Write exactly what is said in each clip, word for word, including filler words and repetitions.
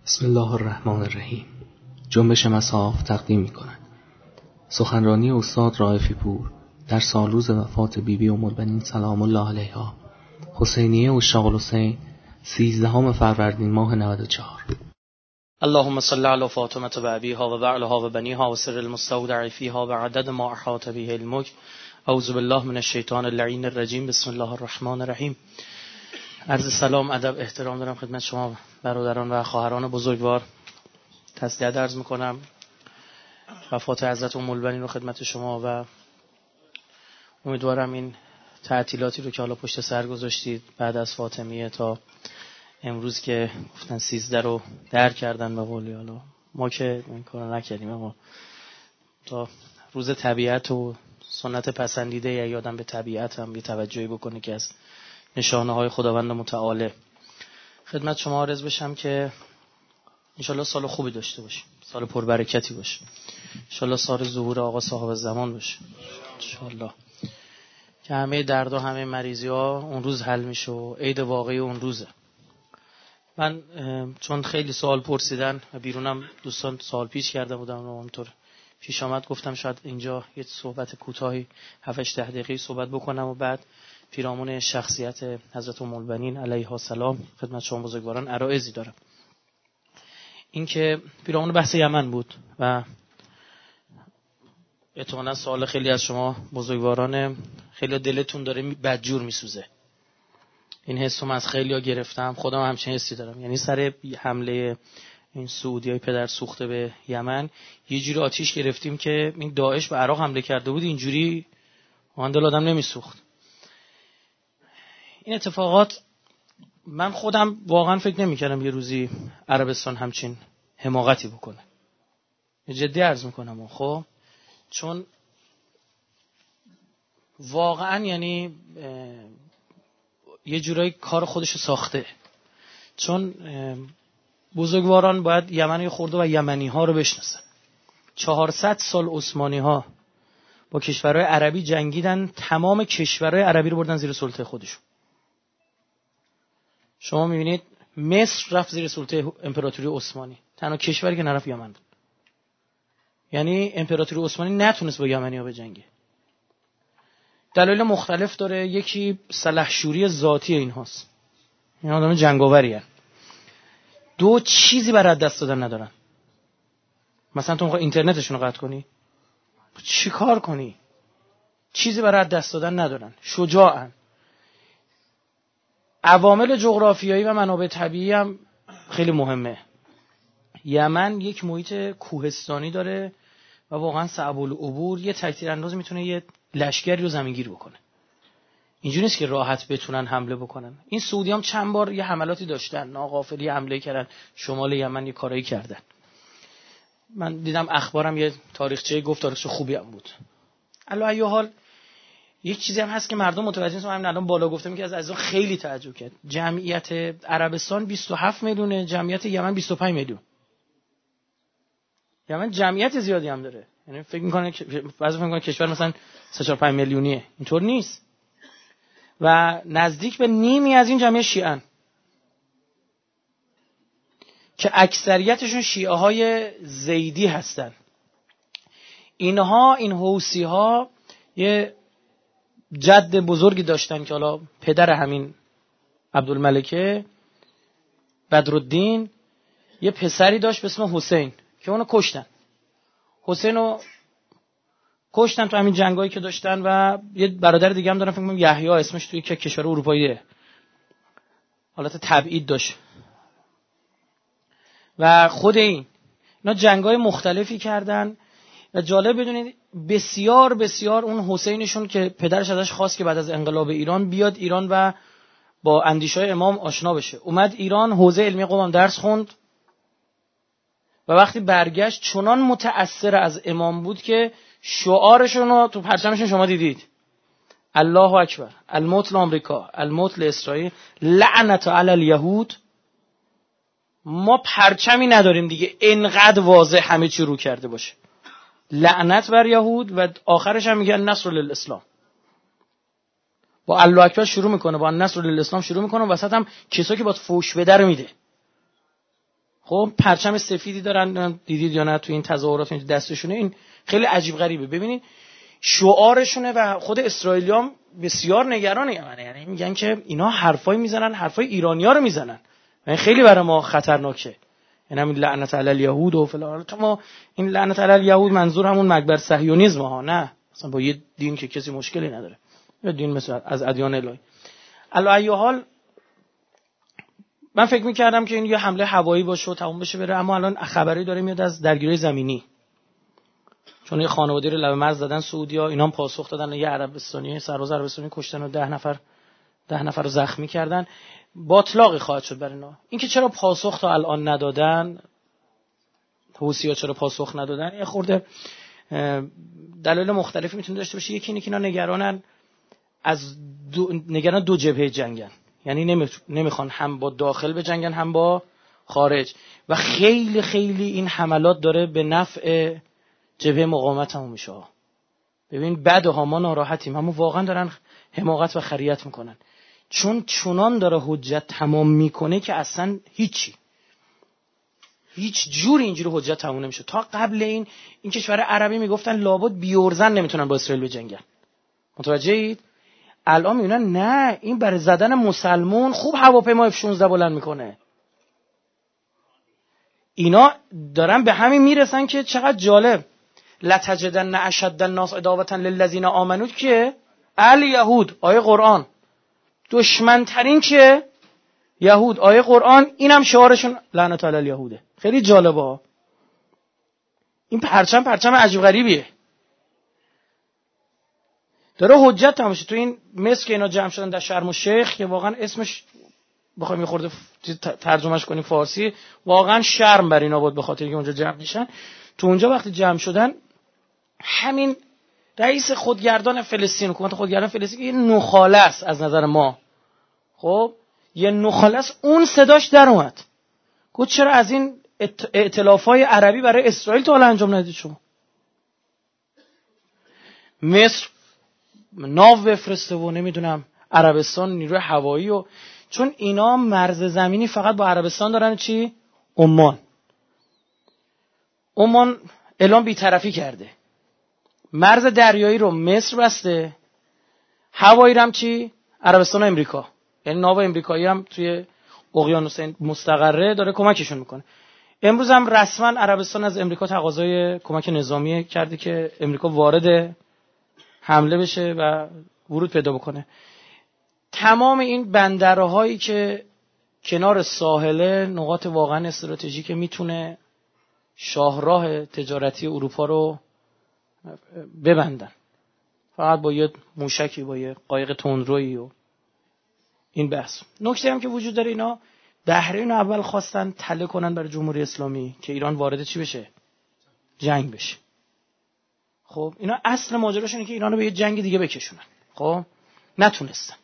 بسم الله الرحمن الرحیم. جنبش مصاف تقدیم می‌کند سخنرانی استاد رائفی پور در سالروز وفات بیبی ام البنین سلام الله علیها، حسینیه عشاق الحسین، سیزدهم فروردین ماه نود و چهار. اللهم صل علی فاطمه و ابیها و بعلها و بنیها و سر المستودع فیها و عدد ما احاط به علمک. اعوذ بالله من الشیطان اللعین الرجیم. بسم الله الرحمن الرحیم. عرض سلام، ادب، احترام دارم خدمت شما برادران و خواهران بزرگوار. تسلیت عرض میکنم وفات حضرت ام البنین رو خدمت شما و امیدوارم این تعطیلاتی رو که حالا پشت سر گذاشتید بعد از فاطمیه تا امروز که گفتن سیزده رو در کردن به قولی، حالا ما که این کارو نکردیم، اما تا روز طبیعت و سنت پسندیده یا یادم به طبیعت هم یه توجهی بکنه که از نشانه های خداوند متعال خدمت شما عرض بشم که انشالله سال خوبی داشته باشیم، سال پربرکتی باشه، انشالله سال ظهور آقا صاحب زمان باشه، انشالله که همه درد و همه مریضی ها اون روز حل میشه و عید واقعی اون روزه. من چون خیلی سوال پرسیدن و بیرونم دوستان سوال پیش کرده بودم و همونطور پیش آمد گفتم شاید اینجا یه صحبت کوتاهی هفت هشت دقیقه‌ای صحبت بکنم و بعد پیرامون شخصیت حضرت ام البنین علیها السلام خدمت شما بزرگواران عرایضی دارم. این که پیرامون بحث یمن بود و احتمالاً سوال خیلی از شما بزرگواران خیلی دلتون داره بدجور میسوزه. این حسم از خیلی‌ها گرفتم، خودم همچین حسی دارم. یعنی سر حمله این سعودیای پدر سوخته به یمن یه جوری آتیش گرفتیم که این داعش به عراق حمله کرده بود، اینجوری آن دل آدم نمیسوخت. این اتفاقات من خودم واقعا فکر نمی‌کردم یه روزی عربستان همچین حماقتی بکنه. جدی عرض میکنم. خب چون واقعا یعنی یه جورایی کار خودشو ساخته، چون بزرگواران باید یمنی خورده و یمنی ها رو بشناسن. چهارصد سال عثمانی ها با کشورهای عربی جنگیدن، تمام کشورهای عربی رو بردن زیر سلطه خودشون. شما میبینید مصر رفت زیر سلطه امپراتوری عثمانی، تنها کشوری که نرفت یمن بود. یعنی امپراتوری عثمانی نتونست با یمنی ها بجنگه. دلایل مختلف داره. یکی سلحشوری ذاتی این هاست، این آدم جنگاوری هست. دو، چیزی برای دست دادن ندارن. مثلا تو میخوای اینترنتشون رو قطع کنی، چی کار کنی؟ چیزی برای دست دادن ندارن، شجاعن. عوامل جغرافیایی و منابع طبیعی هم خیلی مهمه. یمن یک محیط کوهستانی داره و واقعا صعب العبور. یه تکتیر انداز میتونه یه لشکری رو زمینگیر بکنه. اینجوری نیست که راحت بتونن حمله بکنن. این سعودی هم چند بار یه حملاتی داشتن، ناغافلی حمله کردن شمال یمن، یه کارایی کردن. من دیدم اخبارم یه تاریخچه گفت، تاریخچه خوبی هم بود. علی ای حال یک چیزی هم هست که مردم متوجه نیستن. همین الان بالا گفتم که از عزیزان خیلی تعجب کرد. جمعیت عربستان بیست و هفت میلیونه، جمعیت یمن بیست و پنج میلیون. یمن جمعیت زیادی هم داره. یعنی فکر می‌کنه که بعضی فکر می‌کنن کشور مثلا سه چهار پنج میلیونیه. اینطور نیست. و نزدیک به نیمی از این جمعیت شیعه‌ان که اکثریتشون شیعه های زیدی هستن. اینها این حوثی ها یه جد بزرگی داشتن که حالا پدر همین عبدالملکه بدرالدین یه پسری داشت به اسم حسین که اونو کشتن. حسین رو کشتن تو همین جنگایی که داشتن. و یه برادر دیگه هم دارن فکر کنم یحیی اسمش، توی که کشور اروپاییه، حالت تبعید داشت. و خود این اینا جنگای مختلفی کردن. و جالب بدونید بسیار بسیار اون حسینشون که پدرش ازش خواست که بعد از انقلاب ایران بیاد ایران و با اندیشه‌های امام آشنا بشه، اومد ایران، حوزه علمی قم درس خوند و وقتی برگشت چنان متأثر از امام بود که شعارشون رو تو پرچمشون شما دیدید: الله اکبر، الموت لآمریکا، الموت لاسرائیل، لعنت علی الیهود. ما پرچمی نداریم دیگه اینقدر واضح همه چی رو کرده باشه. لعنت بر یهود. و آخرش هم میگه النصر للاسلام. با الله اکبر شروع میکنه، با النصر للاسلام شروع میکنه، وسط هم کسایی که باید فوش بده رو میده. خب پرچم سفیدی دارن، دیدید یا نه تو این تظاهرات این دستشونه، این خیلی عجیب غریبه. ببینید شعارشونه و خود اسرائیلیام بسیار نگرانه، یعنی میگن که اینا حرفای میزنن، حرفای ایرانی‌ها رو میزنن، یعنی خیلی برای ما خطرناکه. یعنی همین لعنت علی الیهود و فلان. تو ما این لعنت علی الیهود منظور همون مکبر صهیونیسم ها، نه مثلا با یه دین که کسی مشکلی نداره، یا دین مثلا از ادیان الهی. علی ای حال من فکر می‌کردم که این یه حمله هوایی باشه و تموم بشه بره، اما الان خبری داره میاد از درگیری زمینی، چون یه خانواده رو لب مرز زدن سعودیا، اینا هم پاسخ دادن، یه عربستانی سرباز عربستانی کشتن و ده نفر ده نفر رو زخمی کردن. باطلاقی خواهد شد برای اینا. اینکه چرا پاسخ تا الان ندادن، حوثی‌ها چرا پاسخ ندادن، یه خورده دلایل مختلفی میتونه داشته باشه. یکی اینه که اینا نگرانن از دو نگران دو جبهه جنگن، یعنی نمیخوان هم با داخل بجنگن هم با خارج، و خیلی خیلی این حملات داره به نفع جبهه مقاومت هم میشه. ببین بعدها ما ناراحتیم، اما واقعا دارن حماقت و خریت میکنن، چون چونان داره حجت تمام میکنه که اصلا هیچی هیچ جوری اینجوری حجت تمام نمیشه. تا قبل این این کشور عربی میگفتن لابد بیورزن نمیتونن با اسرائیل بجنگن، متوجه اید؟ الان میبینن نه، این برای زدن مسلمون خوب هواپیما اف شانزده بلند میکنه. اینا دارن به همین میرسن که چقدر جالب، لتجدن اشد الناس عداوة للذین آمنوا که الیهود، آیه قرآن، دشمن ترین که یهود، آیه قرآن، اینم شعارشون لعنت علی الیهوده. خیلی جالبه، این پرچم پرچم عجیب غریبیه، داره حجت تمام میشه. تو این مصر که اینا جمع شدن در شرم الشیخ که واقعا اسمش بخوایم یه خورده ترجمهش کنیم فارسی، واقعا شرم بر اینا بود به خاطر اینکه اونجا جمع میشن. تو اونجا وقتی جمع شدن، همین رئیس خودگردان فلسطین، حکومت خودگردان فلسطین، یه نخاله است از نظر ما، خب یه نخاله است، اون صداش در اومد، گفت چرا از این ائتلافای عربی برای اسرائیل تا حالا انجام ندید شما؟ مصر ناو بفرسته و نمیدونم عربستان نیروی هوایی، و چون اینا مرز زمینی فقط با عربستان دارن، چی؟ عمان عمان اعلام بی‌طرفی کرده، مرز دریایی رو مصر بسته، هوایی هم چی؟ عربستان و امریکا، یعنی ناو امریکایی هم توی اقیانوس مستقره داره کمکشون میکنه. امروز هم رسما عربستان از امریکا تقاضای کمک نظامی کرده که امریکا وارد حمله بشه و ورود پیدا بکنه. تمام این بندرهایی که کنار ساحل، نقاط واقعا استراتژیک میتونه شاهراه تجارتی اروپا رو ببندن، فقط با یه موشکی، با یه قایق تندرویی و این بحث. نکته هم که وجود داره، اینا بحرین اول خواستن تله کنن برای جمهوری اسلامی که ایران وارد چی بشه؟ جنگ بشه. خب اینا اصل ماجراش اینه که ایرانو به یه جنگ دیگه بکشونن. خب نتونستن،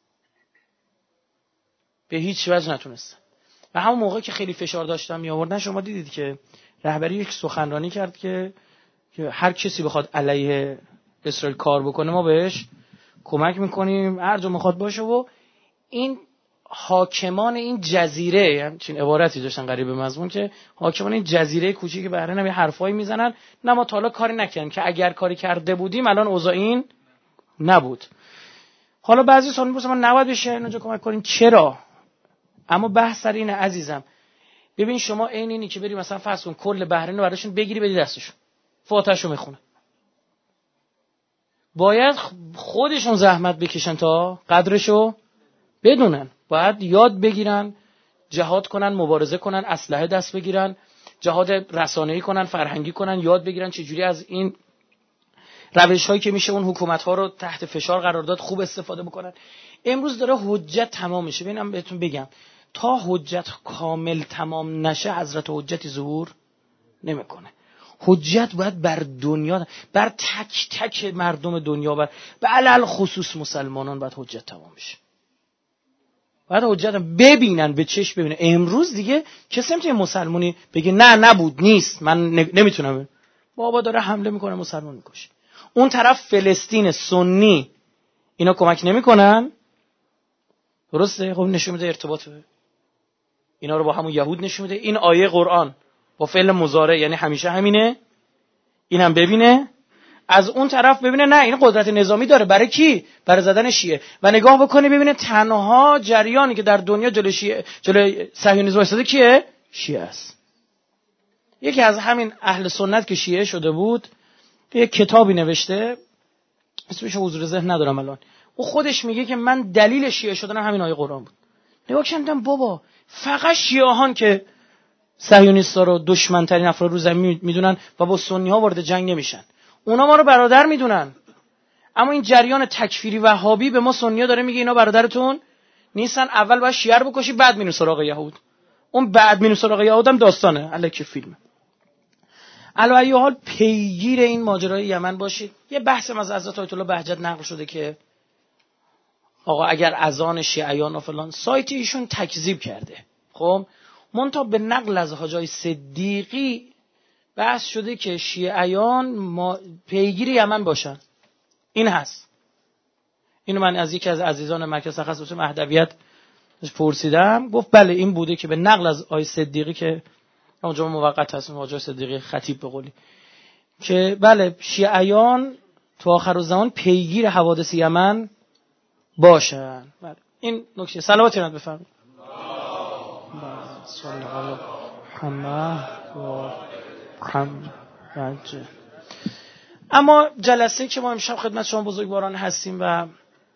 به هیچ وجه نتونستن. و همون موقع که خیلی فشار داشتن می آوردن، شما دیدید که رهبری یک سخنرانی کرد که که هر کسی بخواد علیه اسرائیل کار بکنه ما بهش کمک میکنیم، هر جا میخواد باشه. و این حاکمان این جزیره، یعنی چین عبارتی داشتن قریب مضمون، که حاکمان این جزیره کوچیک بحرین هم یه حرفایی میزنن، نه ما تا حالا کاری نکردیم، که اگر کاری کرده بودیم الان اوضاع این نبود. حالا بعضی سوال میپرسن ما نباید بشه اینجا کمک کنیم، چرا؟ اما بحث سر اینه عزیزم، ببین شما عین اینی که بری مثلا فرض کن کل بحرین رو براشون بگیری بدی دستشون، فاتحه‌شو میخونه، باید خودشون زحمت بکشن تا قدرشو بدونن، باید یاد بگیرن، جهاد کنن، مبارزه کنن، اسلحه دست بگیرن، جهاد رسانه‌ای کنن، فرهنگی کنن، یاد بگیرن چجوری از این روش‌هایی که میشه اون حکومت‌ها رو تحت فشار قرار داد خوب استفاده بکنن. امروز داره حجت تمام میشه. ببینم بهتون بگم، تا حجت کامل تمام نشه حضرت حجتی ظهور نمیکنه. حجت باید بر دنیا، بر تک تک مردم دنیا، بر به علل خصوص مسلمانان باید حجت تمام بشه. باید حجت ببینن، به چشم ببینن. امروز دیگه کسی نمیتونه مسلمانی بگه نه نبود نیست من نمیتونم. بابا داره حمله میکنه، مسلمان میکشه. اون طرف فلسطین سنی اینا کمک نمیکنن، درسته؟ خب نشون میده ارتباط اینا رو با همون یهود نشون میده. این آیه قرآن با فعل مضارع یعنی همیشه همینه، اینم ببینه. از اون طرف ببینه نه این قدرت نظامی داره. برای کی؟ برای زدن شیعه. و نگاه بکنه ببینه تنها جریانی که در دنیا جلوی شیعه جلوی صهیونیسم وایساده کیه؟ شیعه است. یکی از همین اهل سنت که شیعه شده بود یک کتابی نوشته، اسمش حضور ذهن ندارم الان، او خودش میگه که من دلیل شیعه شدن همین آیه قرآن بود. نگاه کردم بابا فقط شیعهان که صهیونیست‌ها رو دشمن ترین افراد رو زمین میدونن و با سنی‌ها وارد جنگ نمیشن، اونا ما رو برادر میدونن. اما این جریان تکفیری وهابی به ما سنی‌ها داره میگه اینا برادرتون نیستن، اول باید شیعه رو بکشی بعد میرین سراغ یهود. اون بعد میرین سراغ یهود هم داستانه، الکی فیلمه. علی ای حال پیگیر این ماجرای یمن باشید. یه بحث از حضرت آیت الله بهجت نقل شده که آقا اگر اذان شیعیان و فلان، سایت ایشون تکذیب کرده. خب منتها به نقل از حاجی صدیقی بحث شده که شیعیان ما پیگیر یمن باشن. این هست. اینو من از یکی از عزیزان مرکز تخصص مهدویت پرسیدم، گفت بله این بوده که به نقل از آقای صدیقی که اونجا موقت هست، حاجی صدیقی خطیب به قولی، که بله شیعیان تو آخرالزمان پیگیر حوادث یمن باشن. بله این نکته. صلواتی رو بفرمایید. صلی الله محمد و محمد. اما جلسه که ما امشب خدمت شما بزرگواران هستیم و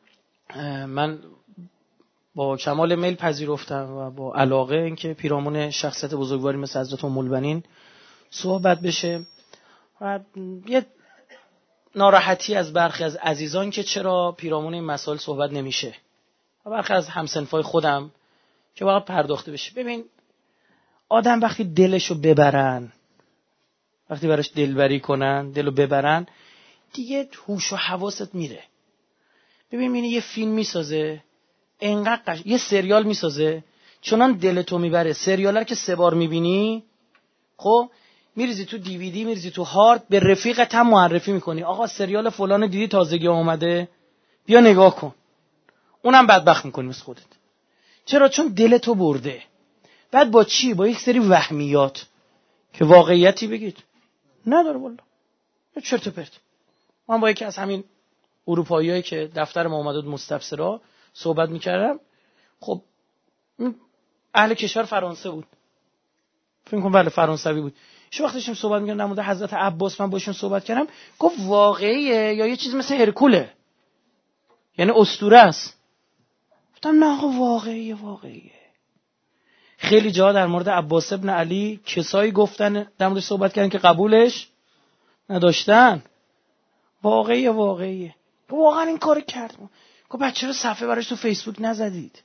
من با کمال میل پذیرفتم و با علاقه اینکه پیرامون شخصیت بزرگواری مثل حضرت ام البنین صحبت بشه و یه ناراحتی از برخی از عزیزان که چرا پیرامون این مسائل صحبت نمیشه و برخی از همسنفای خودم که واقعا پرداخته بشه. ببین آدم وقتی دلشو ببرن، وقتی براش دلبری کنن، دلو ببرن، دیگه هوش و حواست میره. ببین اینه یه فیلم میسازه انقدر قش... یه سریال میسازه چنان دلتو میبره، سریالا رو که سه بار میبینی، خب میریزی تو دیویدی، میریزی تو هارد، به رفیقت هم معرفی میکنی آقا سریال فلان دیدی تازگی اومده بیا نگاه کن، اونم بدبخت میکنی مثل خودت. چرا؟ چون دلتو برده. بعد با چی؟ با یک سری وهمیات که واقعیتی بگید نداره والله، چرت و پرت. من با یکی از همین اروپاییایی که دفتر ما اومده بود مستبصرا صحبت میکردم. خب اهل کشور فرانسه بود، فکر کنم بله فرانسوی بود. شو وقتی داشتیم صحبت میکردم در مورد حضرت عباس، من باشون صحبت کردم، گفت واقعیه یا یه چیز مثل هرکوله، یعنی اسطوره است. گفتم نه آقا واقعیه واقعیه. خیلی جا در مورد عباس ابن علی کسایی گفتن در مورد صحبت کردن که قبولش نداشتن. واقعیه واقعیه. واقعا این کارو کرد. گفت بچه رو صفحه براش تو فیسبوک نزدید؟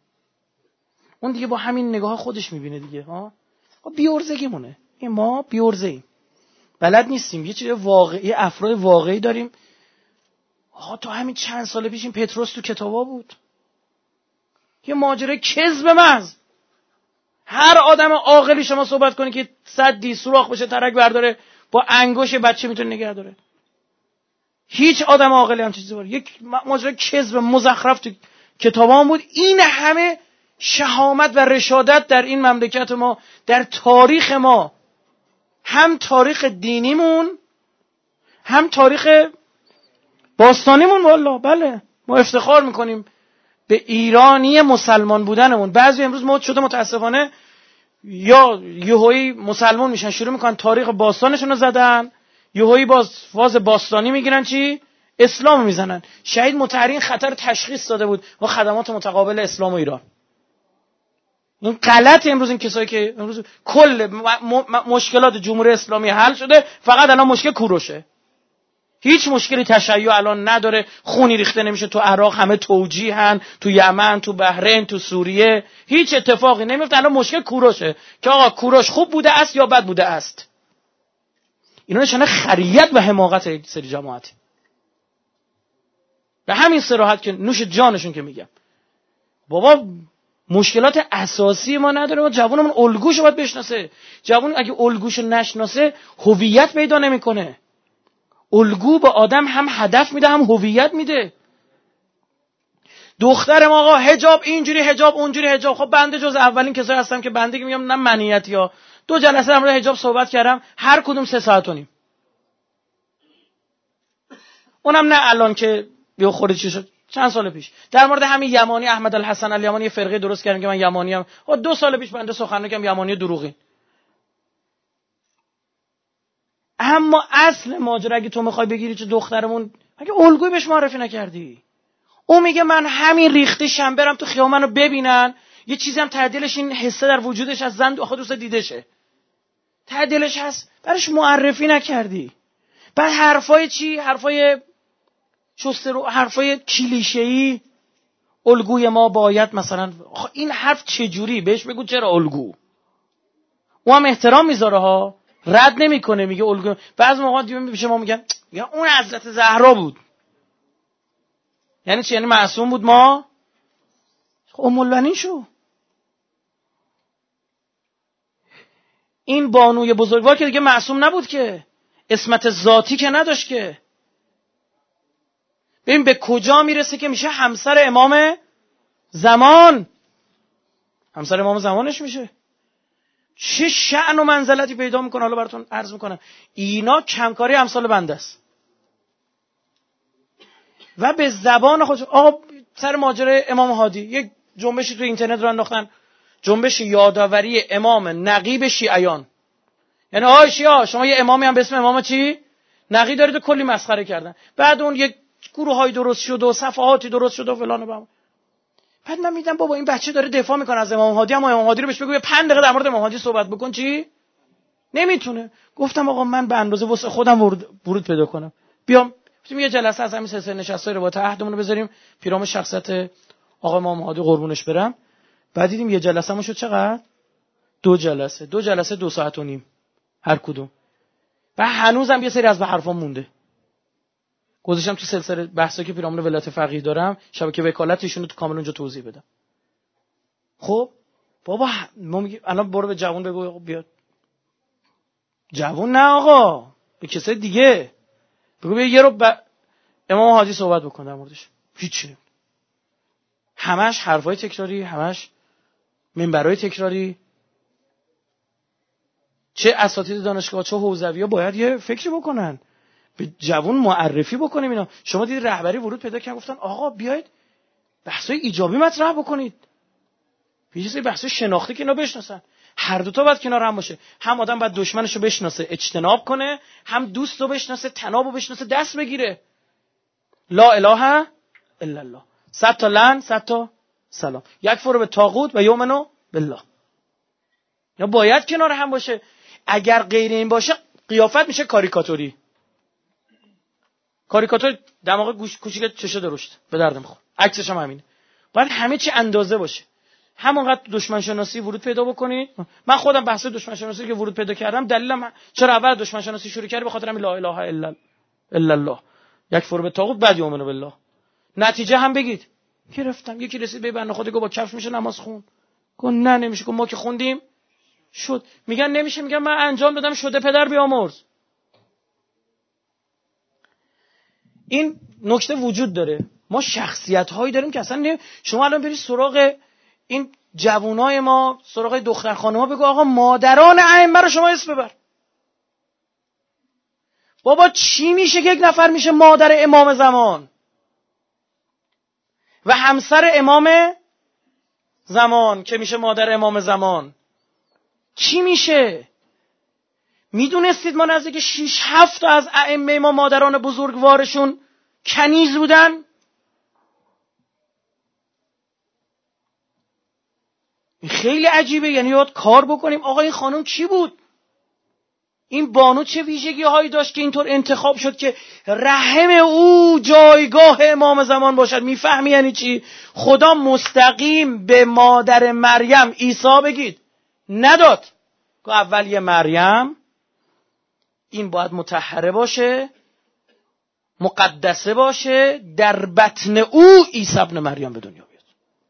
اون دیگه با همین نگاه خودش میبینه دیگه ها. بیورزگی مونه. این ما بیورزه‌ایم. بلد نیستیم. یه چیز واقعی، افراد واقعی داریم. آها تو همین چند سال پیش این پتروس تو کتابا بود. یه ماجرای کذب محض. هر آدم عاقلی شما صحبت کنی که صدی سوراخ بشه ترک برداره با انگوش بچه میتونه نگه داره. هیچ آدم عاقلی هم چیزی بود. یک ماجرای کذب مزخرف تو کتابا بود. این همه شهامت و رشادت در این مملکت ما، در تاریخ ما، هم تاریخ دینیمون هم تاریخ باستانیمون. والله بله ما افتخار میکنیم به ایرانی مسلمان بودنمون. بعضی امروز مد شده متاسفانه یا یهویی مسلمان میشن شروع میکنن تاریخ باستانشون رو زدن، یهویی باز فاز باستانی میگیرن چی؟ اسلام میزنن. شهید مطهری خطر تشخیص داده بود و خدمات متقابل اسلام و ایران. این غلط. امروز این کسایی که امروز کل م- م- مشکلات جمهوری اسلامی حل شده، فقط الان مشکل کوروشه. هیچ مشکلی تشیع الان نداره، خونی ریخته نمیشه تو عراق، همه توجیهن، تو یمن، تو بحرین، تو سوریه هیچ اتفاقی نمیفته. الان مشکل کوروشه که آقا کوروش خوب بوده است یا بد بوده است. اینا نشانه خریت و حماقت یک سری جماعتی. به همین صراحت که نوش جانشون که میگم بابا مشکلات اساسی ما نداره. ما جوانمون الگوشو باید بشناسه. جوان اگه الگوشو نشناسه هویت پیدا نمیکنه. الگو به آدم هم هدف میده هم هویت میده. دخترم آقا حجاب اینجوری، حجاب اونجوری، حجاب. خب بنده جز اولین کسایی هستم که بنده که میگم نه منیتی ها. دو جلسه در مورد حجاب صحبت کردم، هر کدوم سه ساعت و نیم. اونم نه الان که بیا خوری چی شد، چند سال پیش در مورد همین یمانی، احمد الحسن الیمانی یه فرقه درست کردیم که من یمانی ام. خب دو سال پیش بنده سخنرانی کردم یمانی دروغین. اما اصل ماجرا اگه تو میخوای بگیری چه دخترمون، اگه الگویی بهش معرفی نکردی، اون میگه من همین ریخته شم برم تو خیابون منو ببینن، یه چیزی هم تعدیلش این حسه در وجودش از زن آخه دوست دیده شه، تعدیلش هست، برش معرفی نکردی. بعد حرفای چی؟ حرفای شسته رو، حرفای کلیشه‌ای. الگوی ما باید مثلا، این حرف چجوری؟ بهش بگو چرا الگو. اون هم احترام میذاره ها، رد نمیکنه، میگه الگو. بعضی موقع دیگه پیش ما میگن یا اون حضرت زهرا بود. یعنی چی؟ یعنی معصوم بود ما ام البنین شو. این بانوی بزرگوار که دیگه معصوم نبود که، عصمت ذاتی که نداشت که. ببین به کجا میرسه که میشه همسر امام زمان، همسر امام زمانش میشه. چه شأن و منزلتی پیدا میکنه. حالا براتون عرض میکنم اینا کمکاری امثال بنده است. و به زبان خودش آقا سر ماجرای امام هادی یک جنبشی تو اینترنت رو انداختن، جنبش یادآوری امام نقیب شیعیان. یعنی آهای شیعه شما یه امامی هم به اسم امام چی نقی دارید و کلی مسخره کردن. بعد اون یک گروه‌های درست شد و صفحاتی درست شد و فلان و بهمان. بعد من میدم بابا این بچه داره دفاع میکنه از امام هادی، اما امام هادی رو بهش بگو پنج دقیقه در مورد امام هادی صحبت بکن، چی نمیتونه. گفتم آقا من به اندازه واسه خودم ورود, ورود پیدا کنم، بیام گفتیم یه جلسه از همین سلسله نشستای روایت عهدمون رو بذاریم پیرام شخصیت آقا امام هادی قربونش برم. بعد دیدیم یه جلسه‌مون شد چقدر؟ دو جلسه دو جلسه دو ساعت و نیم هر کدوم. و هنوزم یه سری از به حرفام مونده. گذاشتم تو سلسله بحثا که پیرامون ولایت فقیه دارم، شبکه وکالتشون رو تو کامل اونجا توضیح بدم. خب بابا ما میگیم الان برو به جوون بگو بیاد. جوون نه آقا، به کسای دیگه بگو بیا یه رو ب... امام هادی صحبت بکن در موردش. هیچی. همش حرفای تکراری، همش منبرای تکراری. چه اساتید دانشگاه چه حوزوی‌ها باید یه فکری بکنن، به جوون معرفی بکنیم اینا. شما دیدید رهبری ورود پیدا کردن گفتن آقا بیاید بحثای ایجابی مطرح بکنید، یه سری بحثای شناختی که اینا بشناسن. هر دو تا باید کنار هم باشه. هم آدم باید دشمنشو بشناسه اجتناب کنه، هم دوستو بشناسه تنابو بشناسه دست بگیره. لا اله الا الله. صد تا لعن صد تا سلام. یک فرو به طاغوت و یؤمنو بالله. یا باید کنار هم باشه. اگر غیر این باشه قیافت میشه کاریکاتوری. کاریکاتور دماغ گوش کوچیک چشه درشت به دردم خور. عکسش هم همینه. باید همه چی اندازه باشه. همونقدر دشمن شناسی ورود پیدا بکنید. من خودم بحث دشمن شناسی که ورود پیدا کردم دلیلم چرا اول دشمن شناسی شروع کردم به خاطر همین لا اله الا الا الله. یک فرو به طاغوت بعد یؤمن بالله. نتیجه هم بگید. گرفتم یکی رسید به بنده خدا گفت با کفش میشه نماز خون. گفت نه نمیشه. گفت ما که خوندیم شد. میگن نمیشه، میگن من انجام دادم شده پدر بیامرز. این نکته وجود داره. ما شخصیت هایی داریم که اصلا نمی... شما الان برید سراغ این جوانای ما، سراغ دختر خانم ها، بگو آقا مادران ائمه رو شما اسم ببر. بابا چی میشه که یک نفر میشه مادر امام زمان و همسر امام زمان که میشه مادر امام زمان؟ چی میشه؟ میدونستید ما نزدیک شش هفت تا از ائمه ما مادران بزرگوارشون کنیز بودن؟ خیلی عجیبه. یعنی یاد کار بکنیم آقا این خانم کی بود؟ این بانو چه ویژگی هایی داشت که اینطور انتخاب شد که رحم او جایگاه امام زمان باشد؟ میفهمی یعنی چی؟ خدا مستقیم به مادر مریم عیسی بگید نداد. که اول یه مریم این باید مطهره باشه، مقدسه باشه، در بطن او عیسی ابن مریم به دنیا بیاد.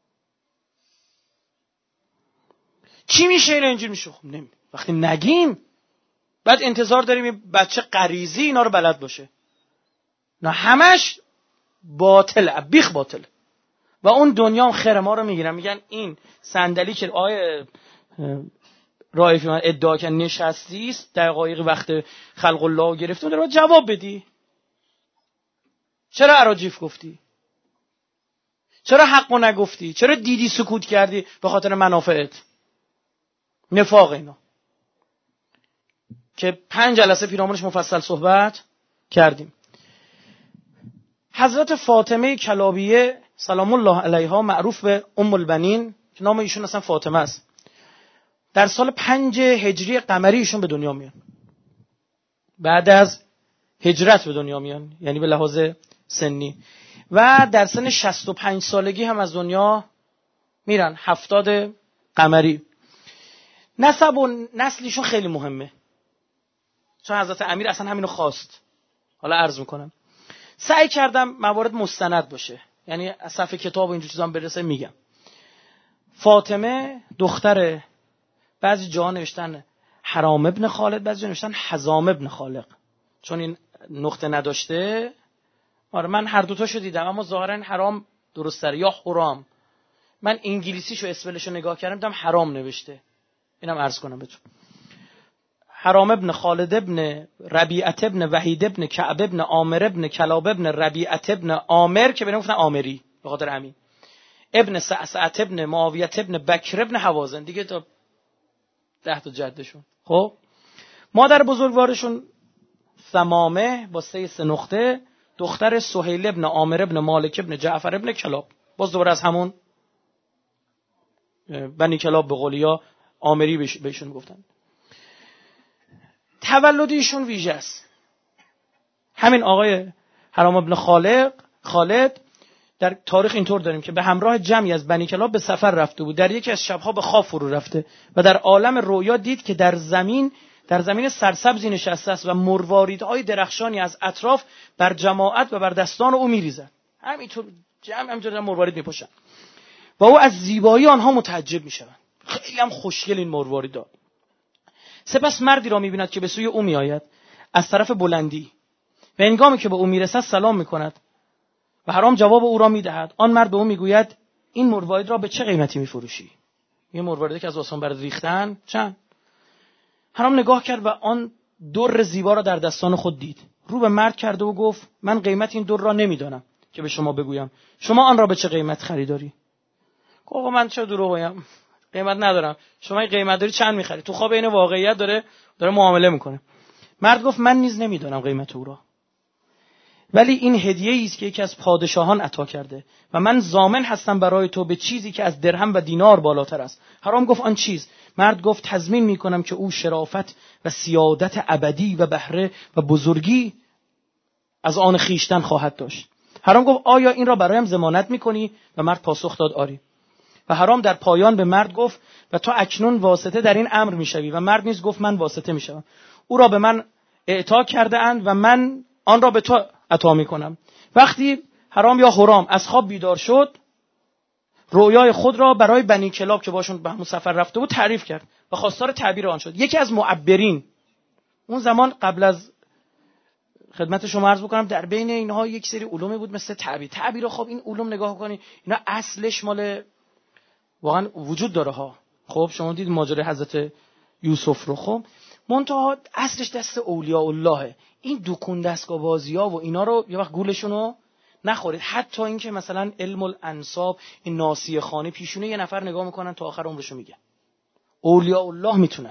چی میشه این اینجوری میشه؟ خب نمی وقتی نگیم بعد انتظار داریم این بچه غریزی اینا رو بلد باشه. نه همش باطل، بیخ باطل. و اون دنیا هم خیر ما رو میگیرن، میگن این صندلی که آیه رائفی من ادعا که نشستی است دقایق وقت خلق الله گرفته، داره جواب بدی. چرا اراجیف گفتی؟ چرا حقو نگفتی؟ چرا دیدی سکوت کردی به خاطر منافعت؟ نفاق اینا که پنج جلسه پیرامونش مفصل صحبت کردیم. حضرت فاطمه کلابیه سلام الله علیها معروف به ام البنین که نام ایشون اصلا فاطمه است، در سال پنج هجری قمری ایشون به دنیا میان. بعد از هجرت به دنیا میان، یعنی به لحاظ سنی، و در سن شصت و پنج سالگی هم از دنیا میرن، هفتاد قمری. نسب و نسلیشون خیلی مهمه، چون حضرت امیر اصلا همینو خواست. حالا عرض میکنم، سعی کردم موارد مستند باشه، یعنی از صفحه کتاب و اینجور چیزا برسه میگم. فاطمه دختر، بعضی جا نوشتن حرام ابن خالد، بعضی جا نوشتن حزام ابن خالق، چون این نقطه نداشته. آره من هر دوتاشو دیدم، اما ظاهرا حرام درست تره یا حرام. من انگلیسیشو اسپلشو نگاه کردم دیدم حرام نوشته. اینم عرض کنم بهتون. حرام ابن خالد ابن ربیعت ابن وحید ابن کعب ابن عامر ابن کلاب ابن ربیعت ابن عامر که بهش گفتن عامری به خاطر همین، ابن سعسعت ابن معاویت ابن بکر ابن حوازن، دیگه تا ده تا جدشون. خب مادر بزرگوارشون ثمامه با سه سه نقطه، دختر سهیل ابن عامر ابن مالک ابن جعفر ابن کلاب، باز دوباره از همون بنی کلاب به قولیا عامری بهشون گفتن. تولد ایشون ویژه است. همین آقای حرام ابن خالق خالد در تاریخ اینطور داریم که به همراه جمعی از بنی کلاب به سفر رفته بود. در یکی از شبها به خواب فرو رفته و در عالم رویا دید که در زمین در زمین سرسبزی نشسته است و مرواریدهای درخشانی از اطراف بر جماعت و بر دستان او میریزد. همینطور جمع همینطور مروارید میپاشن و او از زیبایی آنها متعجب میشود. خیلی هم خوشگل این مرواریدها. سپس مردی را می‌بیند که به سوی او می‌آید از طرف بلندی و هنگامی که به او میرسد سلام می‌کند و حرام جواب او را می‌دهد. آن مرد به او می‌گوید این مروارید را به چه قیمتی می‌فروشی؟ یه مرواریدی که از آسمان بر ریختن چند؟ حرام نگاه کرد و آن در زیبا را در دستان خود دید. رو به مرد کرد و گفت من قیمت این در را نمی‌دانم که به شما بگویم. شما آن را به چه قیمت خریداری؟ گفت من چه دروغ بگم، قیمت ندارم. شما این قیمت داری چند می‌خری؟ تو خواب این واقعیت داره داره معامله میکنه. مرد گفت من نیز نمیدونم قیمت او را، ولی این هدیه‌ای است که یکی از پادشاهان عطا کرده و من ضامن هستم برای تو به چیزی که از درهم و دینار بالاتر است. حرام گفت آن چیز؟ مرد گفت تضمین میکنم که او شرافت و سیادت ابدی و بهره و بزرگی از آن خیشتن خواهد داشت. حرام گفت آیا این را برایم ضمانت میکنی؟ و مرد پاسخ داد آری. و حرام در پایان به مرد گفت و تو اکنون واسطه در این امر میشوی. و مرد نیز گفت من واسطه میشوم. او را به من اعطا کرده اند و من آن را به تو عطا میکنم. وقتی حرام یا حرام از خواب بیدار شد، رویای خود را برای بنی کلاب که باشون به همون سفر رفته بود تعریف کرد و خواستار تعبیر آن شد. یکی از معبرین اون زمان، قبل از خدمت شما عرض بکنم، در بین اینها یک سری علومی بود مثل تعبیر. تعبیر خب این علوم نگاه کنید اینا اصلش مال واقعا وجود داره ها. خب شما دید ماجرای حضرت یوسف رو، خب منتها اصلش دست اولیاء اللهه. این دکون دستگاه بازی‌ها و اینا رو یه وقت گولشون رو نخورید. حتی اینکه مثلا علم الانساب این ناصیه خانه پیشونه یه نفر نگاه میکنن تا آخر عمرشو میگه. اولیاء الله میتونن.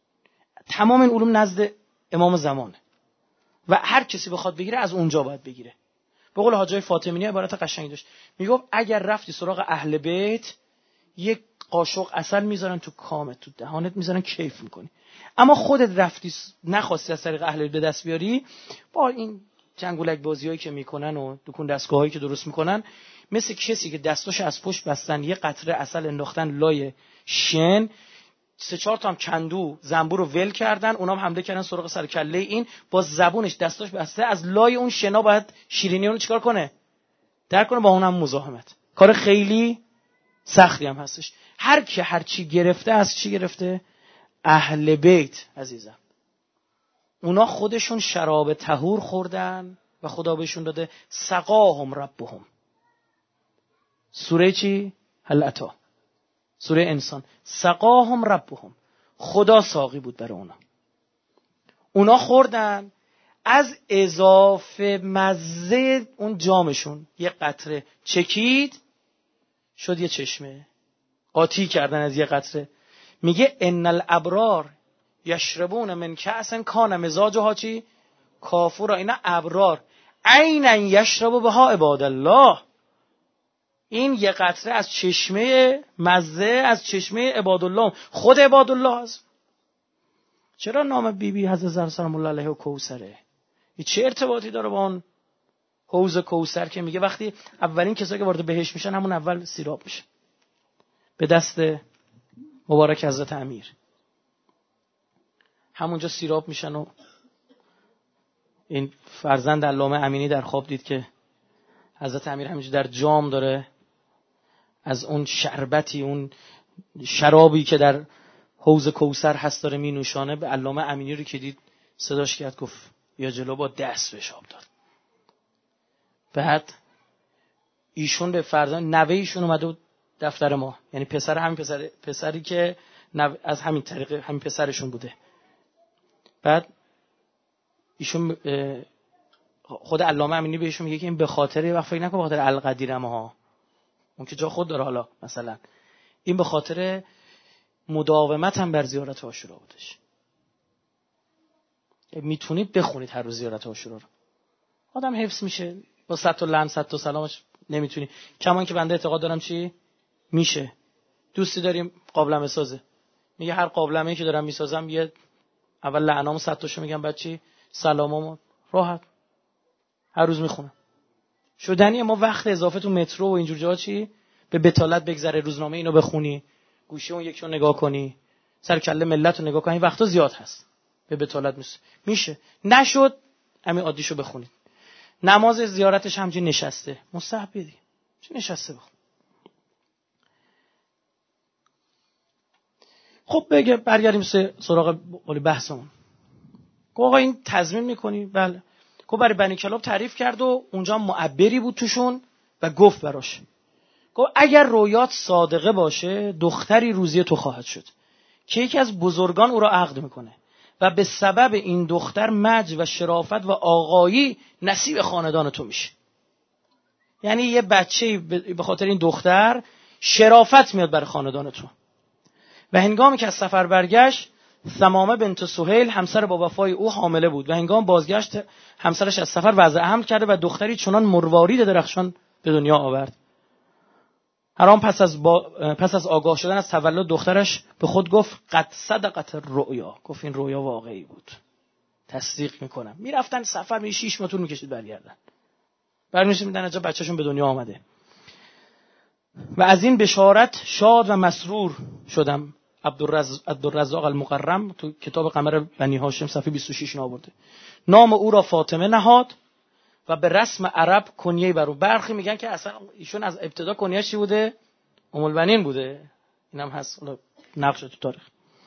تمام این علوم نزد امام زمانه و هر کسی بخواد بگیره از اونجا باید بگیره. به قول حاجی فاطمی عبارت قشنگی داشت، میگفت اگر رفتی سراغ اهل بیت یک قاشق عسل میذارن تو کامت، تو دهانت میذارن، کیف میکنی. اما خودت رفتی نخواستی از طریق اهل بیت به دست بیاری، با این جنگولک بازیایی که میکنن و دکون دستگاهایی که درست میکنن، مثل کسی که دستاش از پشت بستن یه قطره عسل انداختن لای شن، سه چهار تا هم کندو زنبور رو ول کردن، اونام حمله کردن سراغ سر کله این، با زبونش دستاش بسته از لای اون شنا باید شیرینی اون چیکار کنه؟ در کنه، با اونم مزاحمت. کار خیلی سختی هم هستش. هر کی هر چی گرفته از چی گرفته؟ اهل بیت عزیزم. اونا خودشون شراب طهور خوردن و خدا بهشون داده سقاهم ربهم. سوره چی؟ هل اتا، سوره انسان. سقاهم ربهم، خدا ساقی بود برای اونا. اونا خوردن، از اضافه مزه اون جامشون یه قطره چکید شد یه چشمه، قاطی کردن از یه قطره. میگه ان الابرار یشربون من کأس کان مزاجها چی؟ کافورا. اینا ابرار عینا یشربوا بها عباد الله. این یه قطره از چشمه مزه، از چشمه عباد الله، خود عباد الله هست. چرا نام بی بی حضرت زهرا سلام الله علیها کوثره؟ این چه ارتباطی داره با اون حوض کوثر که میگه وقتی اولین کسایی که وارد بهشت میشن همون اول سیراب میشه به دست مبارک حضرت امیر، همونجا سیراب میشن. و این فرزند علامه امینی در خواب دید که حضرت امیر همینجا در جام داره از اون شربتی، اون شرابی که در حوض کوثر هست داره می نوشانه. به علامه امینی رو که دید صداش کرد، گفت یا جلو، با دست بهش آب داد. بعد ایشون به فرزند نوه ایشون اومده بود دفتر ما، یعنی پسر همین پسر پسری که نو... از همین طریق همین پسرشون بوده. بعد ایشون خود علامه امینی بهشون میگه که این به خاطر وقت فکر نکن به خاطر القدیرمه ها، اون که جا خود داره، حالا مثلا این به خاطر مداومت هم بر زیارت عاشورا بودش. میتونید بخونید هر روز زیارت عاشورا رو، آدم حفظ میشه با صد تا لعن صد تا سلامش. نمیتونی کمان که بنده اعتقاد دارم چی میشه. دوستی داریم قابلمه سازه، میگه هر قابلمه‌ای که دارم میسازم یه اول لعنامو صد تاشو میگم، بعد چی سلامامو راحت هر روز میخونم. شدنیه ما وقت اضافه تو مترو و اینجور جاها چی به بتالت بگذره، روزنامه اینو بخونی، گوشه اون یکیو نگاه کنی، سر کله ملت رو نگاه کنی، وقتا زیاد هست به بتالت میشه. میشه نشد همین عادیشو بخونید. نماز زیارتش همچین نشسته مستحبه دیگه، چه نشسته بخون. خب بگه برگردیم سراغ بحثمون. آقا این تضمین میکنی؟ بله. خب برای بنی کلاب تعریف کرد و اونجا معبری بود توشون و گفت براش، گفت اگر رویات صادقه باشه دختری روزی تو خواهد شد که یکی از بزرگان او را عقد میکنه و به سبب این دختر مجد و شرافت و آقایی نصیب خاندان تو میشه. یعنی یه بچه به خاطر این دختر شرافت میاد برای خاندان تو. و هنگامی که از سفر برگشت، ثمامه بنت سهیل همسر با وفای او حامله بود و هنگام بازگشت همسرش از سفر وضع حمل کرده و دختری چنان مروارید درخشان به دنیا آورد. هرام پس از با... پس از آگاه شدن از تولد دخترش به خود گفت قد صدقت الرؤیا، گفت این رویا واقعی بود، تصدیق میکنم. میرفتن سفر می شش ماه طول میکشید برگردن، برمیشن میدن اجا بچه‌شون به دنیا آمده. و از این بشارت شاد و مسرور شدم. عبدالرزاق المقرم تو کتاب قمر بنی هاشم صفحه بیست و شش آورده. نام او را فاطمه نهاد و به رسم عرب کنیه بر او. برخی میگن که اصلا ایشون از ابتدا کنیه‌اش چی بوده؟ ام البنین بوده. اینم هست نقش تو تاریخ.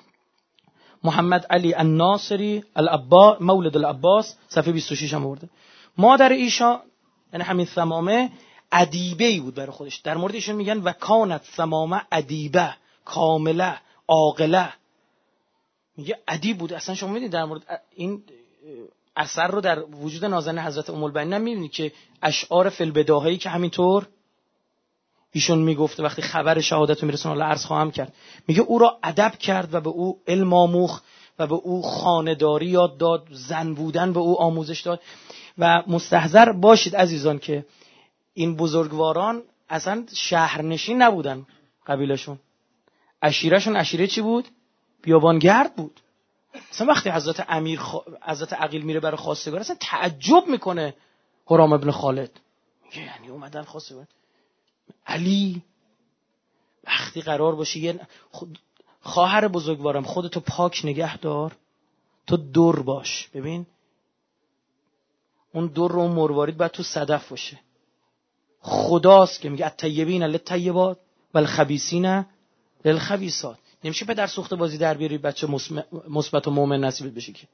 محمد علی الناصری العبا مولد العباس صفحه بیست و شش هم آورده. مادر ایشان یعنی همین ثمامه ادیبه‌ای بود برای خودش. در مورد ایشون میگن و کانت ثمامه ادیبه کامله عاقله. میگه ادیب بود. اصلا شما میدید در مورد این اثر رو در وجود نازنین حضرت ام البنین میبینید که اشعار فی البداهه‌ای که همینطور ایشون میگفته وقتی خبر شهادت رو میرسونه، الله عرض خواهم کرد، میگه او را ادب کرد و به او علم آموخت و به او خانه‌داری یاد داد، زن بودن به او آموزش داد. و مستحضر باشید عزیزان که این بزرگواران اصلا شهرنشین نبودن، قبیلشون عشیرهشون عشیره چی بود؟ بیابانگرد بود. اصلا وقتی حضرت امیر خ... حضرت عقیل میره برای خواستگار اصلا تعجب میکنه هرام ابن خالد، میگه یعنی اومدن خواستگار علی. وقتی قرار باشه یه خود... خواهر بزرگوارم خودتو پاک نگه دار، تو دور باش. ببین اون دور رو مروارید باید تو صدف باشه. خداست که میگه الطیبین للطیبات والخبیثین للخبیثات. نمیشه پدر سوخته بازی در بیاری بچه مثبت و مؤمن نصیبت بشه که.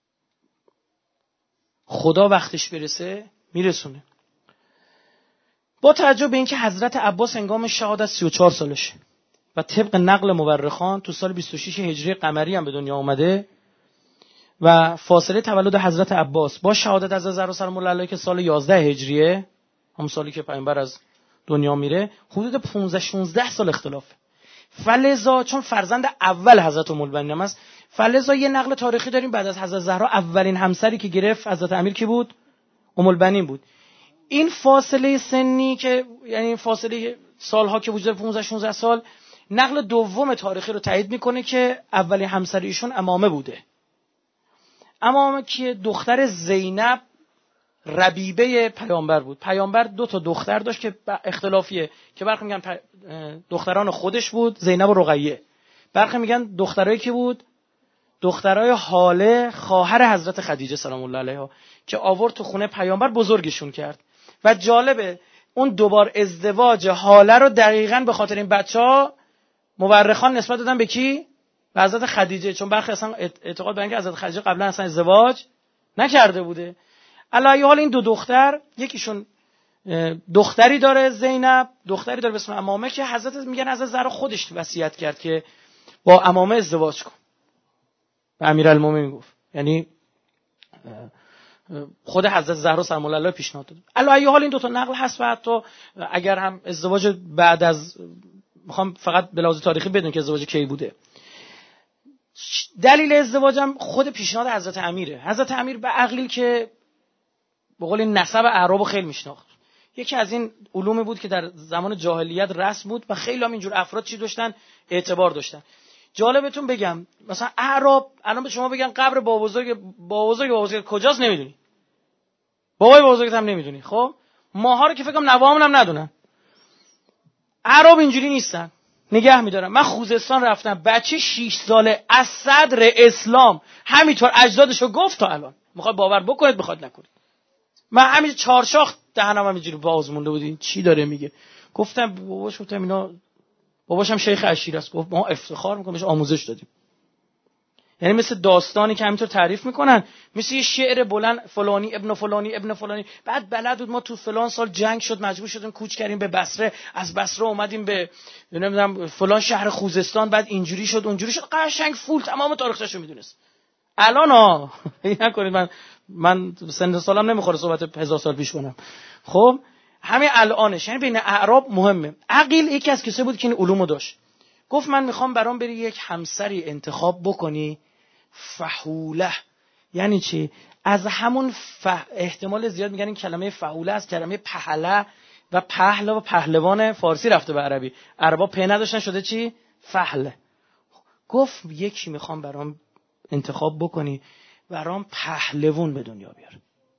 خدا وقتش برسه میرسونه. با توجه به اینکه حضرت عباس هنگام شهادت سی و چهار سالشه و طبق نقل مورخان تو سال بیست و شش هجری قمری هم به دنیا اومده و فاصله تولد حضرت عباس با شهادت حضرت زهرا سلام الله علیها که سال یازده هجریه، همون سالی که پیامبر از دنیا میره، حدود پانزده شانزده سال اختلافه. فلذا چون فرزند اول حضرت ام المؤمنین است، فلذا یه نقل تاریخی داریم بعد از حضرت زهرا اولین همسری که گرفت حضرت امیر کی بود؟ ام المؤمنین بود. این فاصله سنی که یعنی فاصله سالها که وجود پانزده شانزده سال، نقل دوم تاریخی رو تایید میکنه که اولین همسر ایشون امامه بوده. امامه که دختر زینب ربیبه پیامبر بود. پیامبر دو تا دختر داشت که اختلافیه که برخی میگن دختران خودش بود، زینب و رقیه. برخی میگن دخترایی کی بود؟ دخترای حاله خواهر حضرت خدیجه سلام الله علیها که آورد تو خونه پیامبر بزرگشون کرد. و جالبه اون دوبار ازدواج حاله رو دقیقاً به خاطر این بچه‌ها مورخان نسبت دادن به کی؟ به حضرت خدیجه، چون برخی اصلا اعتقاد دارن که حضرت خدیجه قبلا اصلا ازدواج نکرده بوده. علی حال این دو دختر، یکیشون دختری داره زینب، دختری داره به اسم امامه که حضرت میگن حضرت زهرا خودش وصیت کرد که با امامه ازدواج کن. به امیرالمومنین گفت، یعنی خود حضرت زهرا سلام الله علیها پیشنهاد داد. علی حال این دو تا نقل هست و حتی اگر هم ازدواج بعد از، میخوام فقط به لحاظ تاریخی بدون که ازدواج کی بوده. دلیل ازدواجم خود پیشنهاد حضرت امیره. حضرت امیر به عقلی که به قول نسب اعرابو خیلی میشناخت. یکی از این علومی بود که در زمان جاهلیت رسم بود و خیلی هم اینجور افراد چی داشتن؟ اعتبار داشتن. جالبتون بگم مثلا اعراب الان به شما بگن قبر بابا بزرگ بابا بزرگ بابا بزرگ کجاست نمیدونی. بابای بابا بزرگت هم نمیدونی. خب ماها رو که فکر کنم نوامون هم ندونن. اعراب اینجوری نیستن. نگه می‌دارن. من خوزستان رفتم، بچه شش ساله از صدر اسلام همینطور اجدادشو گفت تا الان. میخواد باور بکنید بخواد نکنید. من همین چارشاخ دهنم همینجوری باز مونده بود چی داره میگه. گفتم باباش، گفتم اینا باباشم شیخ عشیره است. گفت ما افتخار میکنیم بهش آموزش دادیم. یعنی مثل داستانی که همینطور تعریف میکنن، مثل یه شعر بلند فلانی ابن فلانی ابن فلانی، بعد بلد بود ما تو فلان سال جنگ شد مجبور شدیم کوچ کردیم به بصره، از بصره اومدیم به نمیدونم فلان شهر خوزستان، بعد اینجوری شد اونجوری شد، قشنگ فول تمام تاریخشو میدونست. الان ها نکنید من من سن سالم نمیخوره صحبت هزار سال پیش کنم. خب همین الانش، یعنی بین اعراب مهمه. عقیل یکی از کسایی بود که این علومو داشت. گفت من میخوام برام بری یک همسری انتخاب بکنی فحوله. یعنی چی؟ از همون ف... احتمال زیاد میگن این کلمه فحوله از کلمه پهله و پهله و پهلوان فارسی رفته به عربی. عربا په نداشتن شده چی؟ فحله. گفت یکی میخوام برام انتخاب بکنی برام پهلوان به دنیا بیار.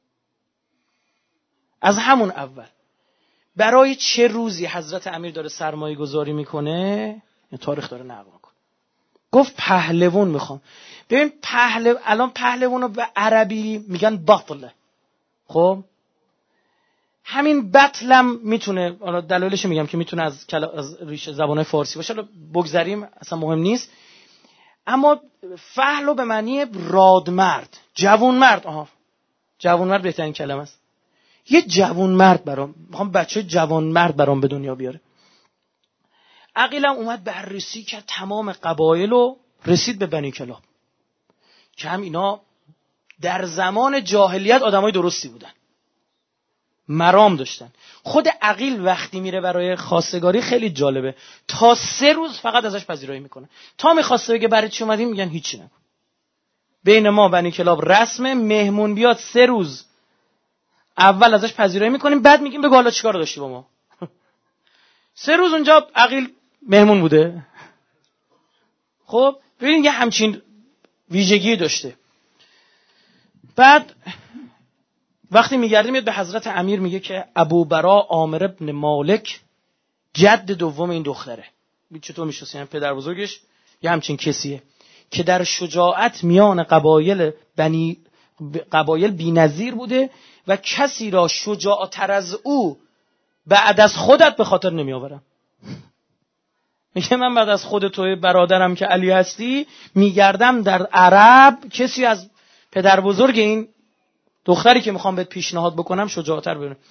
از همون اول برای چه روزی حضرت امیر داره سرمایه گذاری میکنه، تاریخ داره نقل میکنه. گفت پهلوان میخوام. ببین پهلو الان پهلوانو به عربی میگن بطل. خب همین بطلم میتونه، حالا دلایلش میگم که میتونه از از ریشه زبانهای فارسی باشه، حالا بگذریم اصلا مهم نیست. اما فحلو به معنی رادمرد، جوان مرد. آها جوان مرد بهترین کلمه است. یه جوان مرد برام میخوام بچه جوان مرد برام به دنیا بیاره. عقیلم اومد بررسی کرد تمام قبایل و رسید به بنی کلاب که هم اینا در زمان جاهلیت آدمای درستی بودن، مرام داشتن. خود عقیل وقتی میره برای خواستگاری خیلی جالبه، تا سه روز فقط ازش پذیرایی میکنه. تا میخواسته بگه برای چی اومدیم میگن هیچی نکن. بین ما بنی کلاب رسمه مهمون بیاد سه روز اول ازش پذیرایی میکنیم، بعد میگیم بگو حالا چیکار داشتی با ما. سه روز اونجا عقیل مهمون بوده. خب ببین یه همچین ویژگی داشته. بعد وقتی میگردیم میاد به حضرت امیر میگه که ابوبرا عامر ابن مالک جد دوم این دختره. چطور میشناسین؟ پدر بزرگش یه همچین کسیه که در شجاعت میان قبایل بنی قبایل بی‌نظیر بوده و کسی را شجاعتر از او بعد از خودت به خاطر نمی آورم. میگه من بعد از خود توی برادرم که علی هستی میگردم در عرب کسی از پدر بزرگ این دختری که میخوام بهت پیشنهاد بکنم شجاعتر ببینم.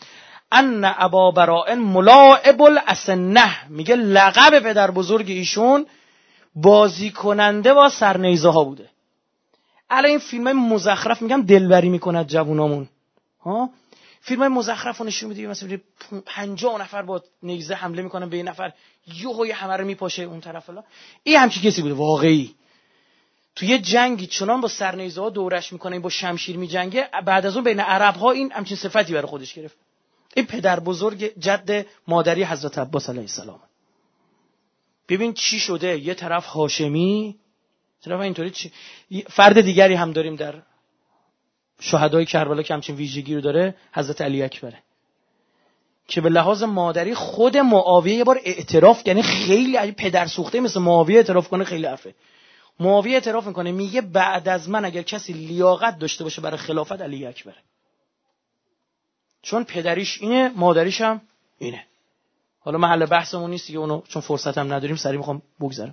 ان ابا براء ملاعب الاسنه، میگه لقب پدر بزرگ ایشون بازی کننده با سرنیزه ها بوده. الان این فیلم های مزخرف میگم دلبری میکند جوونامون ها، فیلم های مزخرف رو نشون میده مثلا پنجاه نفر با نیزه حمله میکنن به این نفر، یهو همه رو میپاشه اون طرف. الا این همچین کسی بوده واقعی تو یه جنگی چنان با سرنیزه ها دورش میکنه، این با شمشیر میجنگه، بعد از اون بین عرب ها این همچین صفتی برای خودش گرفت. این پدر بزرگ جد مادری حضرت عباس علیه السلام. ببین چی شده، یه طرف هاشمی، طرف اینطوری چی. فرد دیگری هم داریم در شهدای کربلا که همچین ویژگی رو داره، حضرت علی اکبره که به لحاظ مادری خود معاویه یه بار اعتراف، یعنی خیلی پدر سوخته مثل معاویه اعتراف کنه خیلی حرفه. معاویه اعتراف میکنه میگه بعد از من اگر کسی لیاقت داشته باشه برای خلافت علی اکبره، چون پدریش اینه مادریش هم اینه. حالا محل بحثمون نیست دیگه اونو، چون فرصت هم نداریم سریع میخوام بگذرم.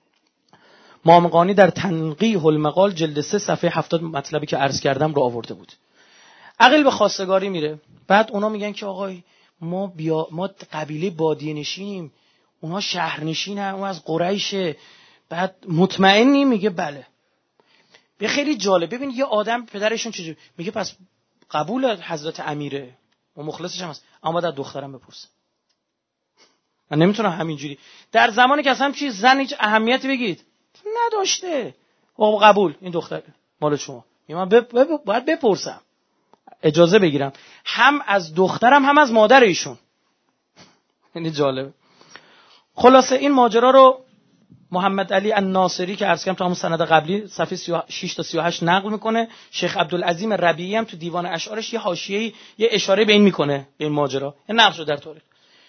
مامقانی در تنقیح المقال جلد سه صفحه هفتاد مطلبی که عرض کردم رو آورده بود. عقل به خواستگاری میره، بعد اونا میگن که آقای ما بیا ما قبیله بادیه نشینیم، اونا شهر نشینن، اون از قریشه، بعد مطمئنی؟ میگه بله. به خیلی جالب، ببین یه آدم پدرشون چجوری میگه پس قبول حضرت امیره و مخلصش هم هست، اما در دخترم بپرس. من نمیتونم همینجوری در زمانی که اصلا چیز زن هیچ اهمیتی بگید نداشته، او قبول این دختر مال شما، من بپ... بپ... باید بپرسم اجازه بگیرم، هم از دخترم هم از مادر ایشون. یعنی جالب. خلاصه این ماجرا رو محمد علی الناصری که عرض کردم تو همون سند قبلی صفحه شش تا سی و هشت نقل میکنه. شیخ عبدالعظیم ربیعی هم تو دیوان اشعارش یه حاشیه‌ای یه اشاره به این میکنه، به این ماجرا، یه نقل در تاریخ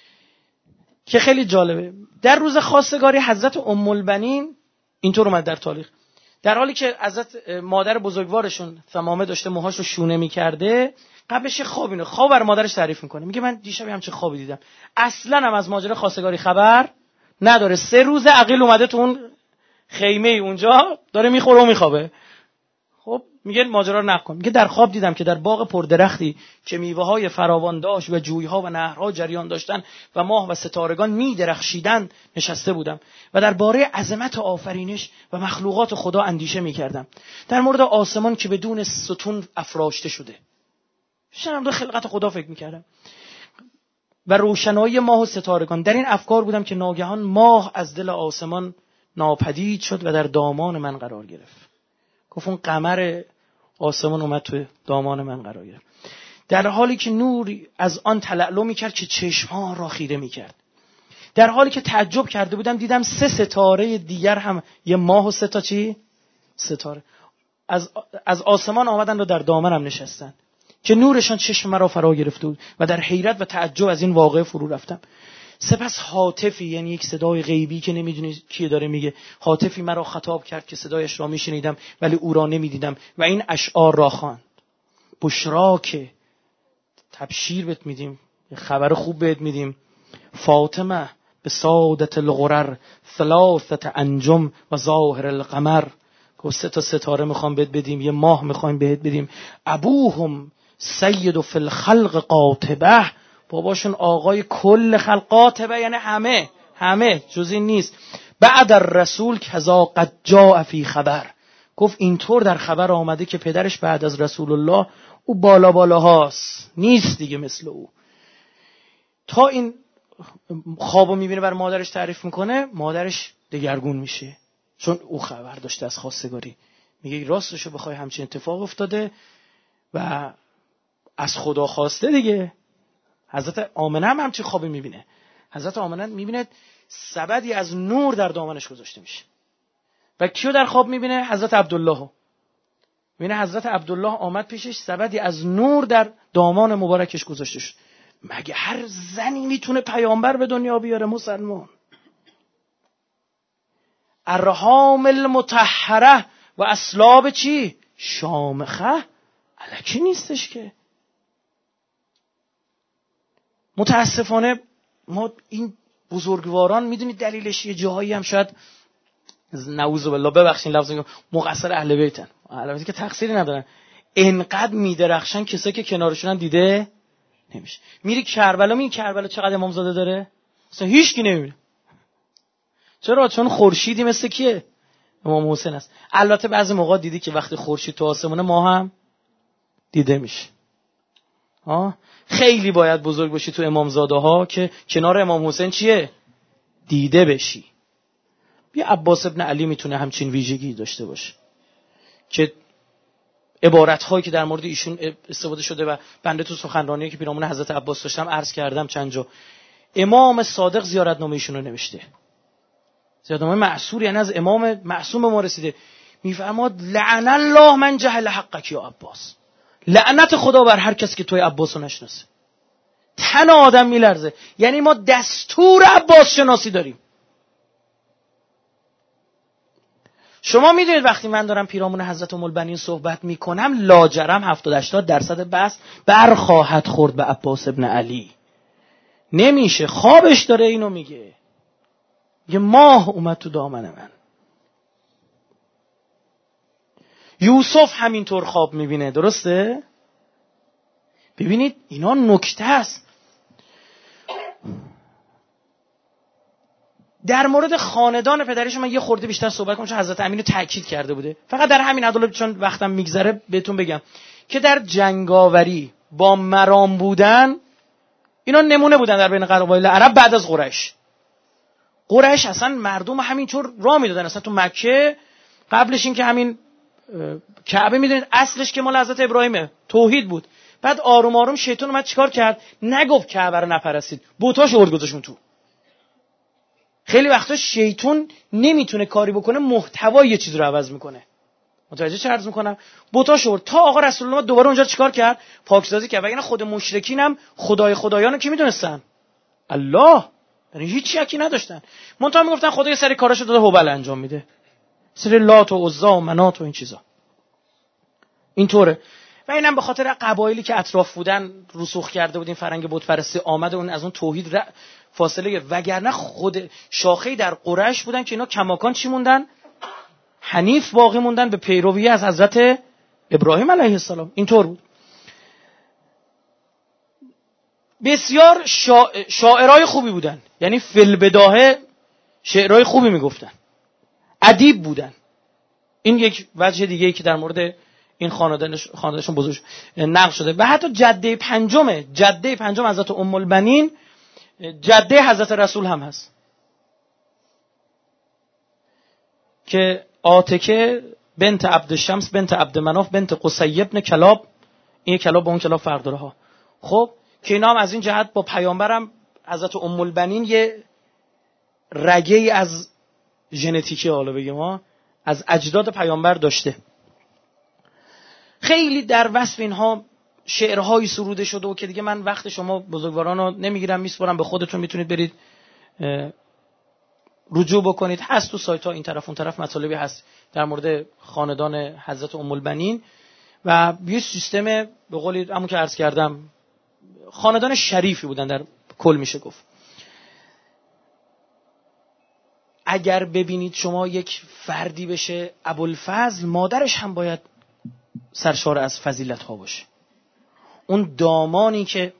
که خیلی جالبه. در روز خواستگاری حضرت ام البنین اینطور اومد در تاریخ، در حالی که حضرت مادر بزرگوارشون ثمامه داشته موهاش رو شونه میکرده، قبلش خواب اینو خواب بر مادرش تعریف میکنه، میگه من دیشب همچین خوابی دیدم، اصلا هم از ماجرا خواستگاری خبر نداره، سه روز عقیل اومده تو اون خیمه اونجا داره میخوره و میخوابه. خب میگه ماجرا رو نکن. میگه در خواب دیدم که در باغ پردرختی که میوه‌های فراوان داشت و جوی‌ها و نهرها جریان داشتن و ماه و ستارگان میدرخشیدند نشسته بودم و درباره عظمت آفرینش و مخلوقات خدا اندیشه میکردم، در مورد آسمان که بدون ستون افراشته شده، شنم در خلقت خدا فکر میکردم و روشنایی ماه و ستارگان. در این افکار بودم که ناگهان ماه از دل آسمان ناپدید شد و در دامان من قرار گرفت. گفت اون قمر آسمان اومد تو دامان من قرار گرفت، در حالی که نوری از آن تلألؤ میکرد که چشم‌ها را خیره میکرد. در حالی که تعجب کرده بودم دیدم سه ستاره دیگر هم، یه ماه و سه تا چی؟ ستاره از از آسمان آمدن و در دامنم نشستن که نورشان چشم مرا فرا گرفته بود و در حیرت و تعجب از این واقعه فرو رفتم. سپس هاتفی، یعنی یک صدای غیبی که نمیدونی کی داره میگه، هاتفی مرا خطاب کرد که صدایش را میشنیدم ولی او را نمیدیدم و این اشعار را خواند: بشرا که تبشیر بهت میدیم، خبر خوب بهت میدیم، فاطمه به سادت الغرر ثلاثه انجم و ظاهر القمر، که سه تا ستاره میخوام بهت بدیم، یه ماه میخوایم بهت بدیم. ابوهم سید فی الخلق قاطبه، باباشون آقای کل خلق، قاطبه یعنی همه همه جز این نیست. بعد الرسول کذا قد جاء فی خبر، گفت اینطور در خبر آمده که پدرش بعد از رسول الله او بالا بالا هاست، نیست دیگه مثل او. تا این خوابو میبینه بر مادرش تعریف میکنه، مادرش دگرگون میشه چون او خبر داشته از خواستگاری. میگه راستشو بخوای همچین اتفاق افتاده و از خدا خواسته دیگه. حضرت آمنه هم همچین خوابی میبینه. حضرت آمنه میبینه سبدی از نور در دامنش گذاشته میشه. و کیو در خواب میبینه؟ حضرت عبدالله. میبینه حضرت عبدالله آمد پیشش، سبدی از نور در دامان مبارکش گذاشته شد. مگه هر زنی میتونه پیامبر به دنیا بیاره مسلمان؟ ارحام المطهره و اسلاب چی؟ شامخه، الکی نیستش که. متاسفانه ما این بزرگواران میدونید دلیلش یه جاهایی هم شاید نعوذ بالله ببخشید لفظ مقصر اهل بیتن، اهل بیت که تقصیری ندارن، انقدر میدرخشن کسایی که کنارشونن دیده نمیشه. میری کربلا، میری کربلا چقدر امامزاده داره؟ اصلا هیچ کی نمیبینه. چرا؟ چون خورشیدی مثل کیه؟ امام حسین است. البته بعضی موقع دیدی که وقتی خورشید تو آسمونه ما هم دیده میشه. ها خیلی باید بزرگ باشی تو امامزاده ها که کنار امام حسین چیه؟ دیده بشی. بیا عباس ابن علی میتونه همچین ویژگی داشته باشه که عبارت هایی که در مورد ایشون استفاده شده و بنده تو سخنرانی که پیرامون حضرت عباس داشتم عرض کردم چند جا، امام صادق زیارتنامه ایشون رو نوشته. زیارتنامه معصور، یعنی از امام معصوم ما رسیده. میفرماد لعن الله من جهل حقک یا عباس، لعنت خدا بر هر کسی که توی عباس رو نشناسه. تن آدم میلرزه. یعنی ما دستور عباس شناسی داریم. شما میدونید وقتی من دارم پیرامون حضرت ام البنین صحبت میکنم لاجرم هفتاد هشتاد درصد بحث برخواهد خورد به عباس ابن علی. نمیشه، خوابش داره اینو میگه. یه ماه اومد تو دامن من. یوسف همینطور خواب میبینه، درسته؟ ببینید اینا نکته است. در مورد خاندان پدرش من یه خورده بیشتر صحبت کنم چون حضرت امین رو تاکید کرده بوده. فقط در همین عدالت چون وقتم میگذره بهتون بگم که در جنگاوری با مرام بودن اینا نمونه بودن در بین قبایل عرب بعد از قریش. قریش اصلا مردم همینطور راه میدادن. اصلا تو مکه قبلش این که همین کعبه میدونید اصلش که مال حضرت ابراهیمه، توحید بود. بعد آروم آروم شیطان اومد چیکار کرد؟ نگفت کعبه رو نپرستید، بتاش آورد گذاشتون تو. خیلی وقتا شیطان نمیتونه کاری بکنه، محتوای یه چیز رو عوض میکنه. متوجه چه عرض میکنم؟ بتاش آورد تا آقا رسول الله دوباره اونجا چیکار کرد؟ پاکسازی کرد. وگرنه خود مشرکین هم خدای خدایانو کی میدونستن؟ الله. یعنی هیچ شکی نداشتن. منتها میگفتن خدا یه سری کاراشو داده هبل انجام میده. سری لات و عزا و منات و این چیزا. اینطوره. و اینم به خاطر قبایلی که اطراف بودن رسوخ کرده بودین فرنگ بت پرستی آمده اون از اون توحید ر... فاصله. وگرنه خود شاخه‌ای در قریش بودن که اینا کماکان چی موندن؟ حنیف باقی موندن به پیروی از حضرت ابراهیم علیه السلام. اینطور بود. بسیار شا... شاعرای خوبی بودن، یعنی فی‌البداهه شعرهای خوبی میگفتن، ادیب بودن. این یک وجه دیگه ای که در مورد این خاندانش خاندانشون بزرگ نقل شده. و حتی جده پنجم جده پنجم حضرت ام البنین جده حضرت رسول هم هست که عاتکه بنت عبدالشمس بنت عبدمناف بنت قصی ابن کلاب. این کلاب با اون کلاب فرق داره ها. خب که اینا هم از این جهت با پیامبرم حضرت ام البنین یه رگه ای از ژنتیکی حالا بگیم ها از اجداد پیامبر داشته. خیلی در وصف اینها شعرهایی سروده شده و که دیگه من وقت شما بزرگواران رو نمیگیرم، میسپارم به خودتون، میتونید برید رجوع بکنید. هست تو سایت ها این طرف اون طرف مطالبی هست در مورد خاندان حضرت ام البنین و یه سیستم به قولی همون که عرض کردم خاندان شریفی بودن در کل میشه گفت. اگر ببینید شما یک فردی بشه ابوالفضل، مادرش هم باید سرشار از فضیلت ها باشه. اون دامانی که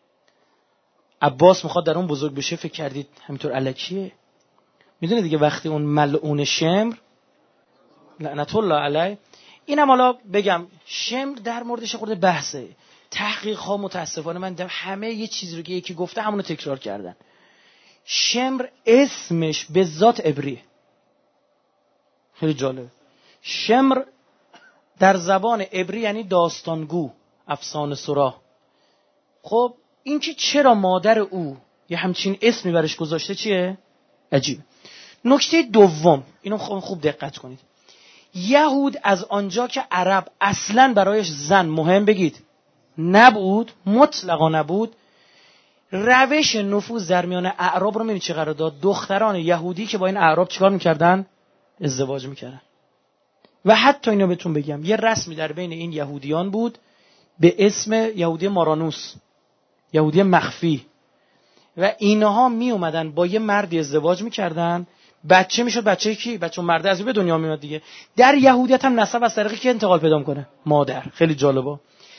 عباس میخواد در اون بزرگ بشه فکر کردید همینطور الکیه؟ میدونید دیگه وقتی اون ملعون شمر لعنت الله علیه، اینم حالا بگم شمر در موردش خورده بحثه. تحقیق ها متاسفانه من دیدم همه یه چیزی رو که یکی گفته همونو تکرار کردن. شمر اسمش به ذات عبریه. خیلی جالب. شمر در زبان عبری یعنی داستانگو، افسانه سرا. خب این که چرا مادر او یه همچین اسمی برش گذاشته چیه؟ عجیب. نکته دوم، اینو خوب دقت کنید. یهود از آنجا که عرب اصلاً برایش زن مهم بگید نبود، مطلقا نبود، روش نفوذ در میان اعراب رو می‌بینید چه قرار داد؟ دختران یهودی که با این اعراب چیکار می‌کردن؟ ازدواج می‌کردن. و حتی اینو بهتون بگم یه رسمی در بین این یهودیان بود به اسم یهودی مارانوس، یهودی مخفی، و اینها می اومدن با یه مردی ازدواج می‌کردن، بچه میشد. بچه کی؟ بچه مرده از به دنیا میاد دیگه. در یهودیت هم نسب از طریقی که انتقال پیدا کنه مادر. خیلی جالبه.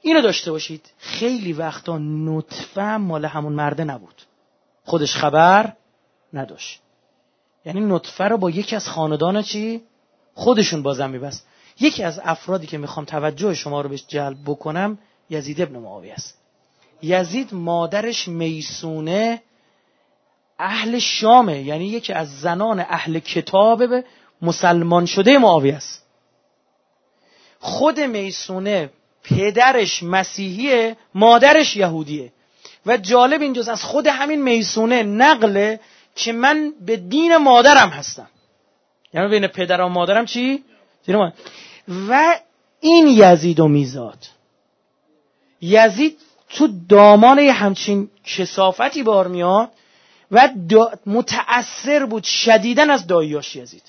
اینو داشته باشید خیلی وقتا نطفه مال همون مرده نبود، خودش خبر نداشت. یعنی نطفه رو با یکی از خاندان چی خودشون بازم میبست. یکی از افرادی که میخوام توجه شما رو بهش جلب بکنم یزید ابن معاویه است. یزید مادرش میسونه اهل شامه، یعنی یکی از زنان اهل کتاب به مسلمان شده معاویه است. خود میسونه پدرش مسیحیه، مادرش یهودیه. و جالب اینجاست از خود همین میسونه نقله که من به دین مادرم هستم، یعنی بین پدرم و مادرم چی؟ و این یزید و میزاد، یزید تو دامان همچین کثافتی بار میاد و متأثر بود شدیداً از داییاش یزید.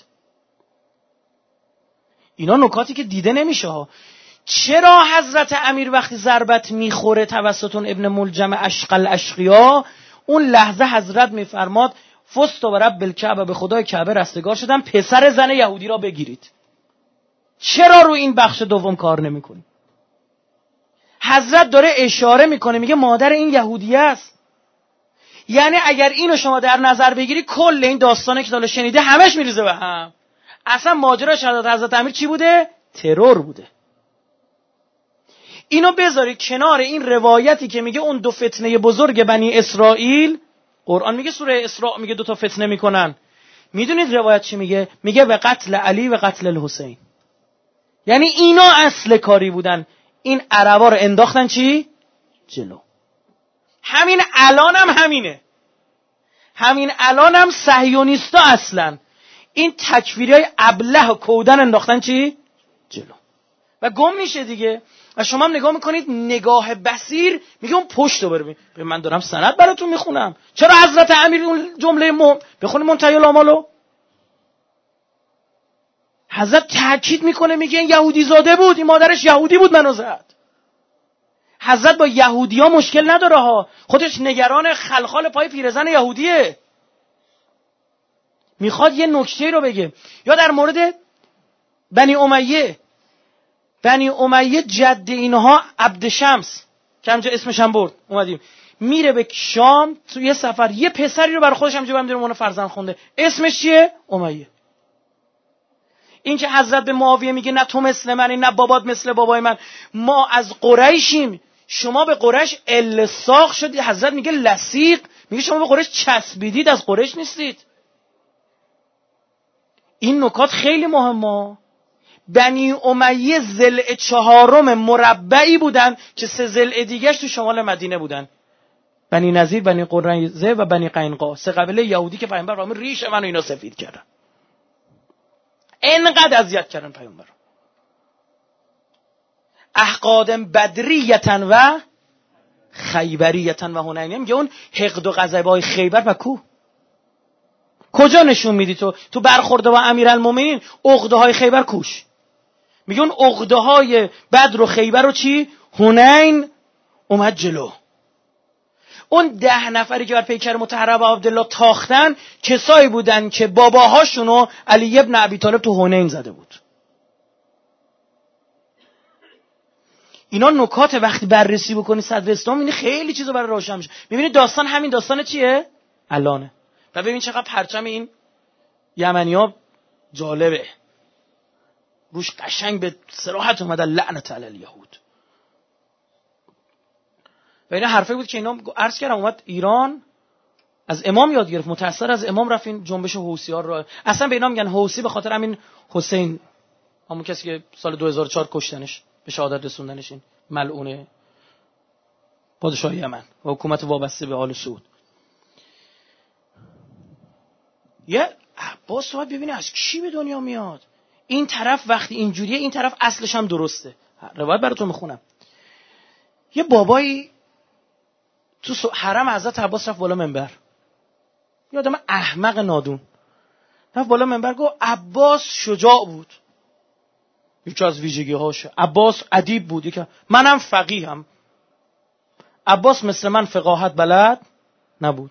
اینا نکاتی که دیده نمیشه ها. چرا حضرت امیر وقتی ضربت میخوره توسط ابن ملجم اشقل اشقیا، اون لحظه حضرت میفرماد فست و رب الکعبه، به خدای کعبه رستگار شدم، پسر زن یهودی را بگیرید. چرا رو این بخش دوم کار نمیکنی؟ حضرت داره اشاره میکنه، میگه مادر این یهودی است. یعنی اگر اینو شما در نظر بگیری کل این داستانه که داله شنیده همش میریزه به هم. اصلا ماجرا شهادت حضرت امیر چی بوده؟ ترور بوده. اینو بذاری کنار این روایتی که میگه اون دو فتنه بزرگ بنی اسرائیل، قرآن میگه سوره اسراء میگه دو تا فتنه میکنن. میدونید روایت چی میگه؟ میگه به قتل علی و قتل الحسین. یعنی اینا اصل کاری بودن، این عربا رو انداختن چی؟ جلو. همین الان هم همینه، همین الان هم صهیونیستا اصلا این تکفیری های ابله و کودن انداختن چی؟ جلو و گم میشه دیگه. و شما هم نگاه میکنید نگاه بصیر میگه اون پشت رو ببین. من دارم سند براتون میخونم، چرا حضرت امیر اون جمله مو بخونید منتهی الامالو؟ حضرت تاکید میکنه میگه این یهودی زاده بود، این مادرش یهودی بود منو زد. حضرت با یهودی ها مشکل نداره ها، خودش نگران خلخال پای پیرزن یهودیه. میخواد یه نکته رو بگه. یا در مورد بنی امیه، بنی امیه جد اینها عبد شمس که همجا اسمش هم برد اومدیم، میره به شام تو یه سفر، یه پسری رو برای خودش همجا برمی‌داره اون فرزند خونده، اسمش چیه؟ امیه. این که حضرت به معاویه میگه نه تو مثل منی نه بابات مثل بابای من، ما از قریشیم، شما به قریش الساق شدید. حضرت میگه لصیق، میگه شما به قریش چسبیدید، از قریش نیستید. این نکات خیلی مهمه. بنی امیه ضلع چهارم مربعی بودن که سه ضلع دیگه‌اش تو شمال مدینه بودن، بنی نذیر، بنی قریظه و بنی قینقاع، سه قبیله یهودی که پیامبر فرمود ریش منو اینا سفید کردن، اینقدر اذیت کردن پیامبر. احقاد بدریتن و خیبریتن و هنینی، میگه اون حقد و غضب‌های خیبر و کو کجا نشون میدی تو؟ تو برخورده با امیرالمومنین عقده های خیبر کوش. میگه اون عقده های بدر و خیبر و چی؟ هنین اومد جلو. اون ده نفری که بر پیکر مطهر عبدالله تاختن کسایی بودن که باباهاشونو علی ابن ابی طالب تو هنین زده بود. اینا نکات وقتی بررسی بکنی صدر اسلام این خیلی چیزا برای روشن میشه. میبینید داستان همین داستان چیه؟ الانه. و ببین چقدر پرچم این یمنی‌ها جالبه، روش قشنگ به صراحت اومده لعنت علی الیهود. و اینا حرفی بود که اینا عرض کردم اومد ایران از امام یاد گرفت، متأثر از امام رفت این جنبش حوثی‌ها رو. اصلا به اینا میگن حوثی به خاطر همین حسین، همون کسی که سال دو هزار و چهار کشتنش، به شهادت رسوندنش، این ملعون پادشاه یمن و حکومت وابسته به آل سعود. یه عباس باید ببینه از کی به دنیا میاد. این طرف وقتی اینجوریه، این طرف اصلش هم درسته. روایت براتون میخونم. یه بابایی تو حرم حضرت عباس رفت بالا منبر، یه آدم احمق نادون رفت بالا منبر، گفت عباس شجاع بود، یکی از ویژگی هاشه. عباس ادیب بود، یکی منم فقیهم. عباس مثل من فقاهت بلد نبود.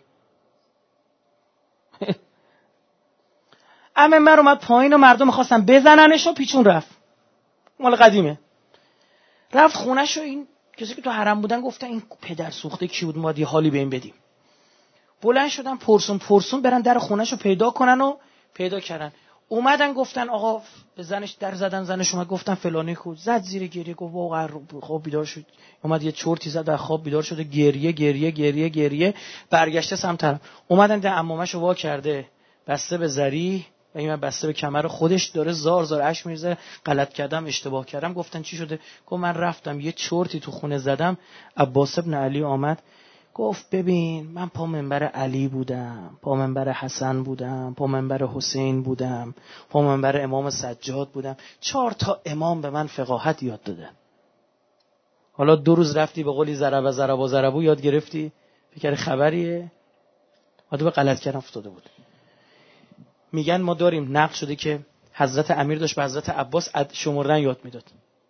اما من اومد پایین و مردم خواستن بزننش و پیچون رفت. مال قدیمه. رفت خونه‌شو، این کسی که تو حرم بودن گفتن این پدر سوخته کی بود، ما یه حالی به این بدیم. بلند شدن پرسون پرسون برن در خونه‌شو پیدا کنن و پیدا کردن. اومدن گفتن آقا به زنش در زدن، زنش اومد گفتن فلانی خود زد زیر گریه، گفت واقعا خواب بیدار شد، اومد یه چرتی زد در خواب بیدار شده، گریه گریه گریه گریه برگشته سمت طرف. اومدن در عمامه‌شو وا کرده بسته به زری و این بسته به کمر خودش، داره زار زار اشک میریزه، غلط کردم اشتباه کردم. گفتن چی شده؟ گفت من رفتم یه چرتی تو خونه زدم. عباس ابن علی آمد گفت ببین من پا منبر علی بودم، پا منبر حسن بودم، پا منبر حسین بودم، پا منبر امام سجاد بودم، چهار تا امام به من فقاهت یاد دادن. حالا دو روز رفتی به قولی ضرب و ضرب و ضربو یاد گرفتی، فکر خبریه؟ آدم به غلط کردن افتاده بود. میگن ما داریم نقل شده که حضرت امیر داشت به حضرت عباس شمردن یاد میداد.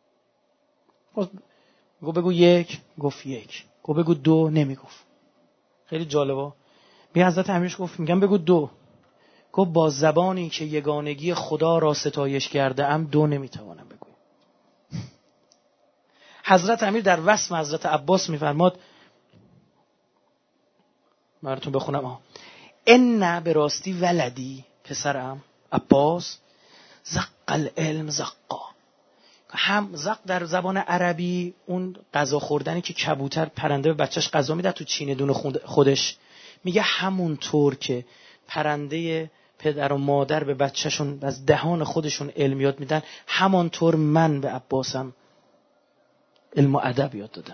گفت بگو یک، گفت یک. گفت بگو دو، نمیگفت. خیلی جالبه. می حضرت امیرش گفت میگم بگو دو. گفت با زبانی که یگانگی خدا را ستایش کرده ام دو نمیتوانم بگویم. حضرت امیر در وصف حضرت عباس میفرماد، براتون بخونم ها، ان به راستی ولدی، پسرم عباس، زق العلم زقا. هم زق در زبان عربی اون غذا خوردنی که کبوتر پرنده به بچهش غذا میده تو چینه دون خودش، میگه همون طور که پرنده پدر و مادر به بچهشون از دهان خودشون علم یاد میدن، همانطور من به عباسم علم و ادب یاد دادم.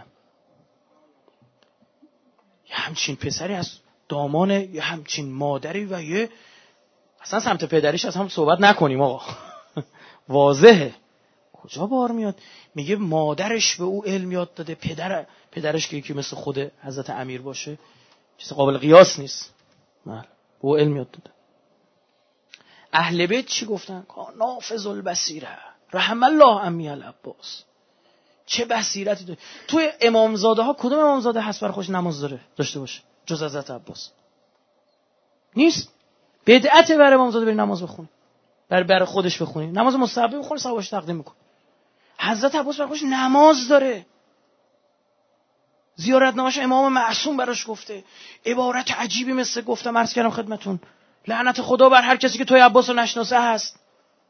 یه همچین پسری از دامان یه همچین مادری و یه اصلا سمت پدریش از هم صحبت نکنیم آقا. واضحه. کجا بار میاد؟ میگه مادرش به او علم یاد داده، پدر پدرش که یکی مثل خود حضرت امیر باشه چیز قابل قیاس نیست، بله به او علم یاد داده. اهل بیت چی گفتن؟ نافذ البصیره رحم الله امی العباس. چه بصیرتی داره. توی امامزاده ها کدوم امامزاده هست برای خوش نماز داره داشته باشه جز حضرت عباس؟ نیست. بدعته برای امامزاده بری نماز بخونی، برای برای خودش بخونی، نماز مستحب بخونی ثوابش تقدیم میکنه. حضرت عباس برای خودش نماز داره، زیارتنامه‌اش امام معصوم براش گفته، عبارت عجیبی مثل گفتم عرض کردم خدمتون، لعنت خدا بر هر کسی که توی عباس رو نشناسه هست.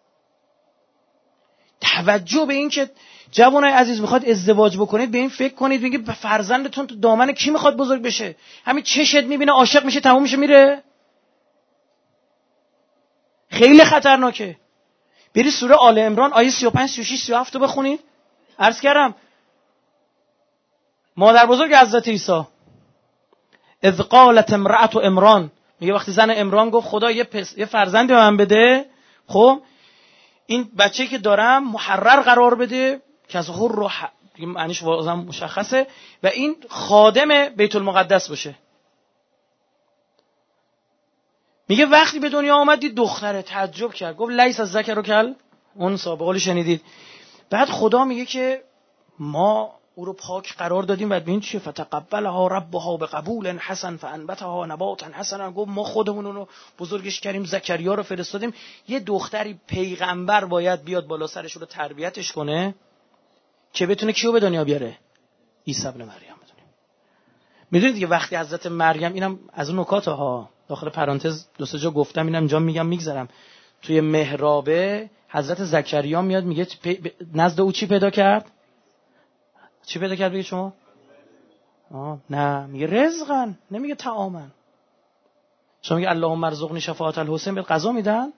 توجه به این که جوانای عزیز میخواد ازدواج بکنید به این فکر کنید، میگه فرزندتون تو دامن کی میخواد بزرگ بشه؟ همین چشت میبینه عاشق میشه تموم میشه میره؟ خیلی خطرناکه. بری سوره آل عمران آیه سی و پنج سی و شش سی و هفت رو بخونید. عرض کردم مادر بزرگ حضرت عیسی اذ قالت امرأة عمران، میگه وقتی زن عمران گفت خدا یه, پس... یه فرزندی به من بده، خب این بچه‌ای که دارم محرر قرار بده که از حر رو ح... معنیش واضح مشخصه و این خادم بیت المقدس باشه. میگه وقتی به دنیا آمد دید دختره، تعجب کرد، گفت لیس از ذکر و کل اون سابقالی شنیدید. بعد خدا میگه که ما او رو پاک قرار دادیم و ببین چیه، فتقبلها ربها بقبول حسن فانبتها نباتا حسنا. گفت ما خودمون رو بزرگش کردیم، زکریا رو فرستادیم. یه دختری پیغمبر باید بیاد بالا سرش رو تربیتش کنه که بتونه کیو به دنیا بیاره؟ عیسی ابن مریم. میدونید دیگه وقتی حضرت مریم، اینم از اون نکات ها داخل پرانتز دو سه جا گفتم، اینم اینجا میگم میگذرم، توی محرابه حضرت زکریا میاد میگه نزد او چی پیدا کرد؟ چی پیدا کرد بگید شما؟ آه نه میگه رزقن، نمیگه طعامن. شما میگه اللهم ارزقنی شفاعت الحسین، به قضا میدن؟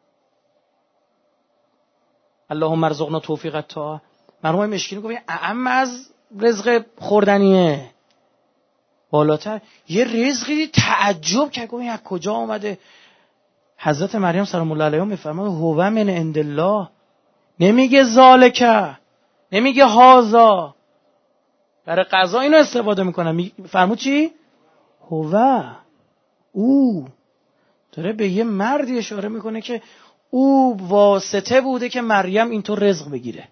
اللهم ارزقنا توفیق الطاعه. مرحوم مشکینی گفت اعم از رزق خوردنیه، بالاتر یه رزقی. تعجب کرد، گفت این از کجا آمده؟ حضرت مریم سلام الله علیها میفرماد هو من عند الله، نمیگه ذالک، نمیگه هازا، برای قضا اینو استفاده میکنه. فرمود چی؟ هو، او داره به یه مردی اشاره میکنه که او واسطه بوده که مریم اینطور رزق بگیره.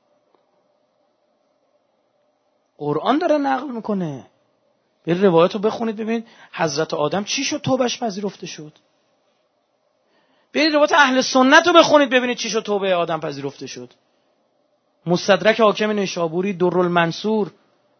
قرآن داره نقل میکنه. برید روایت رو بخونید ببینید حضرت آدم چی شد توبهش پذیرفته شد. برید روایت اهل سنت رو بخونید ببینید چی شد توبه آدم پذیرفته شد. مستدرک حاکم نیشابوری، درالمنصور،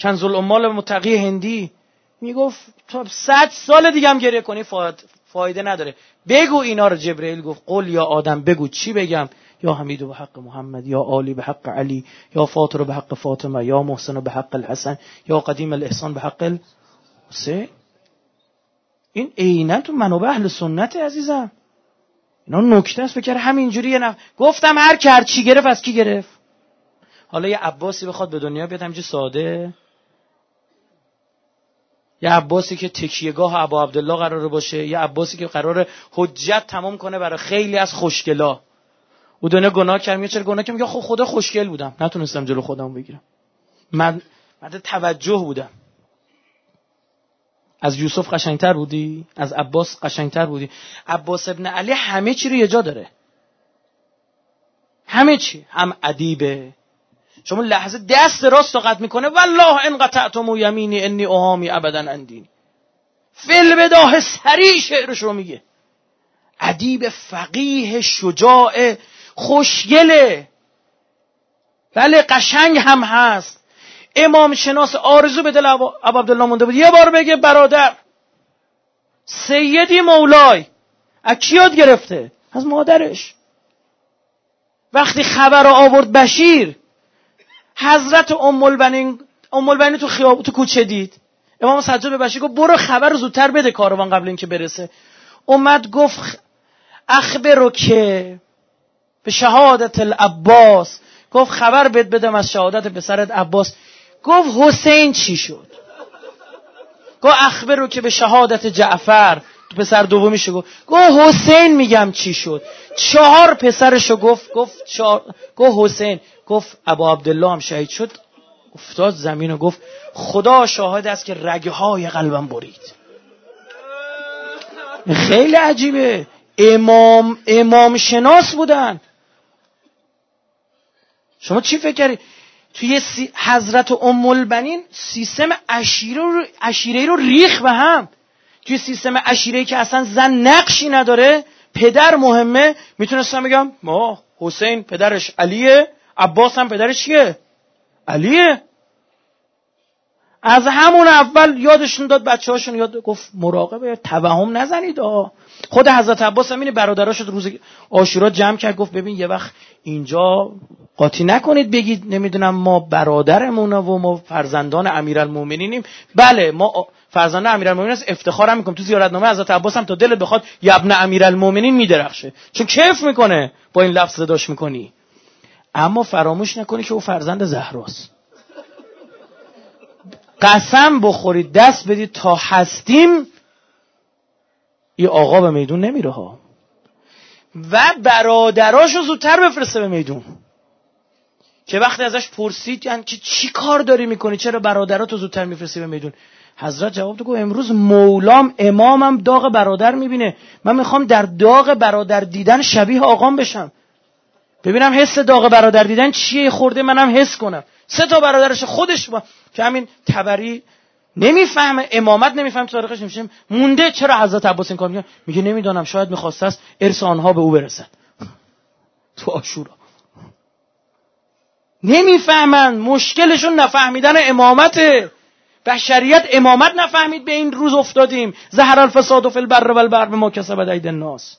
کنز الاموال متقی هندی میگفت تا صد سال دیگه هم گریه کنی فایده نداره. بگو اینا رو. جبرئیل گفت قل یا آدم بگو چی بگم؟ یا حمید به حق محمد، یا عالی به حق علی، یا فاطر به حق فاطمه، یا محسن به حق الحسن، یا قدیم الاحسان به حق الحسین. این عیناً تو منابع اهل سنت عزیزم. اینا نکته است. فکر همینجوریه. نه گفتم هر کی هر چی گرفت از کی گرفت. حالا یه عباسی بخواد به دنیا بیاد همینجوری ساده، یه عباسی که تکیهگاه ابا عبدالله قراره باشه، یه عباسی که قراره حجت تمام کنه برای خیلی از خوشگلا. او دنیا گناه کرد. میگه چرا گناه کردم؟ میگه خب خدا خوشگل بودم، نتونستم جلو خودمو بگیرم. من مرد توجه بودم. از یوسف قشنگتر بودی؟ از عباس قشنگتر بودی؟ عباس ابن علی همه چی رو یه جا داره. همه چی. هم ادیبه. شما لحظه دست راست رو قطع میکنه والله ان قطعتم یمینی انی اهامی ابدا اندینی. فل بداه سری شعرش رو میگه. ادیب فقیه شجاع خوشگله. بله قشنگ هم هست. امام شناس آرزو به دل ابا عبدالله مونده بود یه بار بگه برادر سیدی مولای. از کی یاد گرفته؟ از مادرش. وقتی خبر رو آورد بشیر، حضرت ام البنین ام البنین تو خیابون تو کوچه دید. امام سجاد به بشیر گفت برو خبر رو زودتر بده کاروان قبل اینکه برسه. اومد گفت اخبرو که به شهادت العباس. گفت خبر بد بدم از شهادت پسرت عباس. گفت حسین چی شد؟ گفت اخبرو که به شهادت جعفر. تو پسر دومیشو گفت. گفت حسین میگم چی شد؟ چهار پسرشو گفت. گفت چهار. گفت حسین. گفت ابا عبدالله هم شهید شد. افتاد زمین و گفت خدا شاهد است که رگهای قلبم برید. خیلی عجیبه. امام امام شناس بودن. شما چی فکر کردی؟ توی سی... حضرت ام البنین سیستم عشیره رو عشیره رو ریخ به هم. توی سیستم عشیره‌ای که اصلا زن نقشی نداره، پدر مهمه. میتونستم بگم ما حسین پدرش علیه، عباس هم پدرش کیه؟ علیه. از همون اول یادشون داد، بچه‌هاشون یاد گفت مراقبه توهم نزنید. آه. خود حضرت عباس هم اینه برادراشو روز عاشورا جمع کرد گفت ببین یه وقت اینجا قاطی نکنید بگید نمیدونم ما برادرمونه و ما فرزندان امیرالمومنینیم. بله ما فرزندان امیرالمومنین است، افتخار میکنم. تو زیارتنامه حضرت عباس هم تا دلت بخواد یا ابن امیرالمومنین میدرخشه، چون کیف میکنه با این لفظ صداش میکنی. اما فراموش نکنی که او فرزند زهراست. قسم بخورید دست بدید تا هستیم این آقا به میدون نمیره ها. و برادراشو زودتر بفرسته به میدون. که وقتی ازش پرسید یعنی که چی کار داری میکنی، چرا برادراتو زودتر میفرستی به میدون؟ حضرت جواب داد امروز مولام امامم داغ برادر میبینه، من میخوام در داغ برادر دیدن شبیه آقام بشم، ببینم حس داغ برادر دیدن چیه، خورده منم حس کنم. سه تا برادرش خودش با که همین تبری نمیفهمه، امامت نمیفهمه، تاریخش نمیشه مونده. چرا حضرت عباس این کار میکنه؟ میگه نمیدونم، شاید میخواسته است ارث آنها به او برسن. تو عاشورا نمیفهمن، مشکلشون نفهمیدن امامته. بشریت امامت نفهمید، به این روز افتادیم. ظهر الفساد فی البر والبحر بما کسبت ایدی الناس.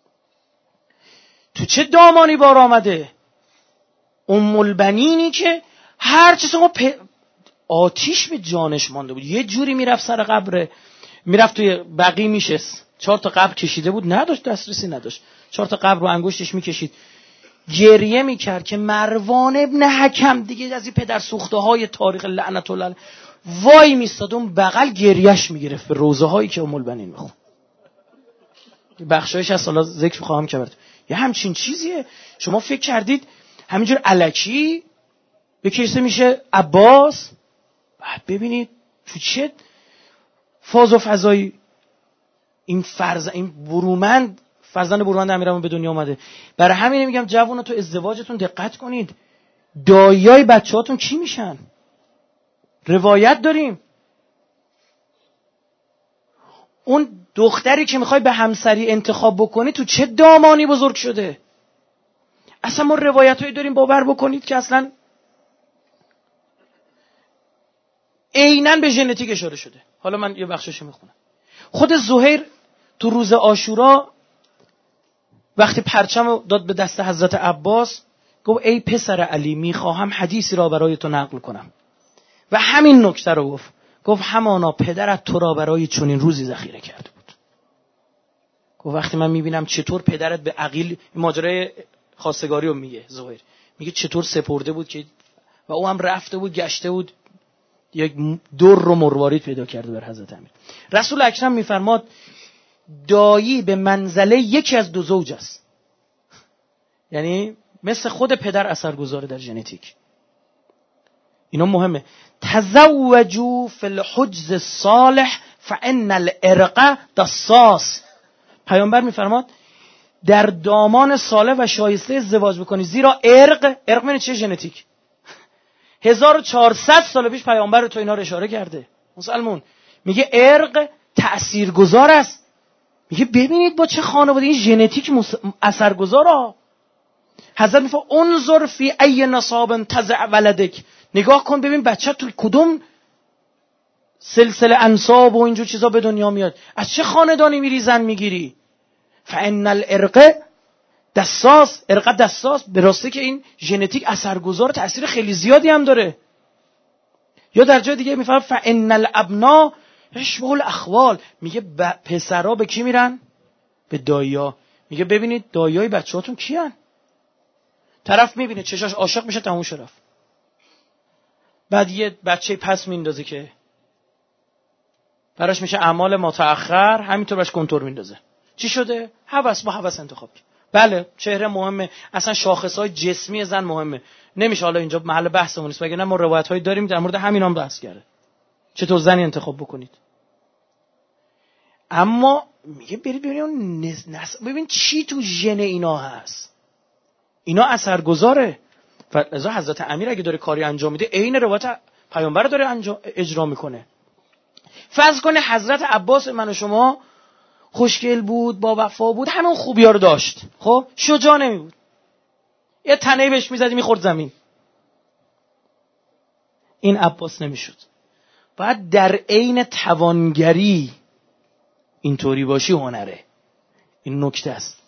تو چه دامانی بار آمده؟ ام البنینی که هر چیزو پ... آتیش به جانش مانده بود. یه جوری میرفت سر قبر، میرفت توی بقی میشست، چهار تا قبر کشیده بود، نداشت دسترسی نداشت، چهار تا قبر رو انگشتش میکشید، گریه میکرد که مروان ابن حکم دیگه از این پدر سوخته های تاریخ لعنت الله وای میستاد اون بغل گریهش میگرفت به روزه هایی که ام البنین میخوند. بخشایش از حالا ذکر خواهم کرد. یه همچین چیزیه. شما فکر کردید همینجور الکی به کیسه میشه عباس؟ بعد ببینید تو چه فاز و فضایی این فرز این برومند فرزند برومند امیرالمومنین به دنیا اومده. برای همین میگم جوونا تو ازدواجتون دقت کنید. داییای بچه‌هاتون کی میشن؟ روایت داریم. اون دختری که میخوای به همسری انتخاب بکنی تو چه دامانی بزرگ شده؟ اصلا ما روایتایی داریم باور بکنید که اصلا عیناً به ژنتیک اشاره شده. حالا من یه بخشش میخونم. خود زهیر تو روز عاشورا وقتی پرچم داد به دست حضرت عباس گفت ای پسر علی میخواهم حدیثی را برای تو نقل کنم و همین نکته رو گفت. گفت همانا پدرت تو را برای چنین روزی ذخیره کرده بود. گفت وقتی من میبینم چطور پدرت به عقیل، ماجرای خواستگاری رو میگه زهیر، میگه چطور سپرده بود که و او هم رفته بود گشته بود یک در و مروارید پیدا کرده بر حضرت امیر. رسول اکرم میفرماد دایی به منزله یکی از دو زوج است، یعنی مثل خود پدر اثرگذاره در ژنتیک. اینا مهمه. تزوجوا فی الحجز الصالح فان العرق دساس. پیامبر میفرماد در دامان صالح و شایسته ازدواج بکنید، زیرا عرق، عرق یعنی چه؟ ژنتیک. هزار و چهارصد سال پیش پیامبر تو اینا رو اشاره کرده. مسلمون میگه عرق تأثیرگذار است. میگه ببینید با چه خانواده این ژنتیک مس... اثرگذاره. حضرت میفرماد انظر فی ای نصاب تزع ولدک، نگاه کن ببین بچه تو کدوم سلسله انساب و اینجور چیزا به دنیا میاد، از چه خاندانی میری زن میگیری. فان العرق دساس، عرق دساس، به راستی که این ژنتیک اثرگذار، تاثیر خیلی زیادی هم داره. یا در جای دیگه میفرماد فان الابنا اشبه الاخوال، میگه ب... پسرا به کی میرن؟ به دایی‌ها. میگه ببینید داییای بچه‌هاتون کیان؟ طرف میبینه چشاش عاشق میشه تموم شد رفت. بعد یه بچه پس میندازه که براش میشه اعمال متأخر، همینطور براش کنتور میندازه. چی شده؟ هوس، با هوس انتخاب کرد. بله چهره مهمه، اصلا شاخصهای جسمی زن مهمه، نمیشه حالا اینجا محل بحثمون نیست، وگرنه ما روایت‌هایی داریم در مورد همین هم بحث کرده چطور زنی انتخاب بکنید. اما میگه برید ببینید نس... ببین چی تو ژن اینا هست، اینا اثرگذاره. فلذا حضرت امیر اگه داره کاری انجام میده عین روایت پیامبر داره انجام اجرا میکنه. فرض کنه حضرت عباس من و شما خوشگل بود، با وفا بود، همون خوبی‌ها رو داشت، خب شجاع نمی بود، یه تنه‌ای بهش میزدی میخورد زمین، این عباس نمیشد. باید در عین توانگری اینطوری باشی، هنره. این نکته است.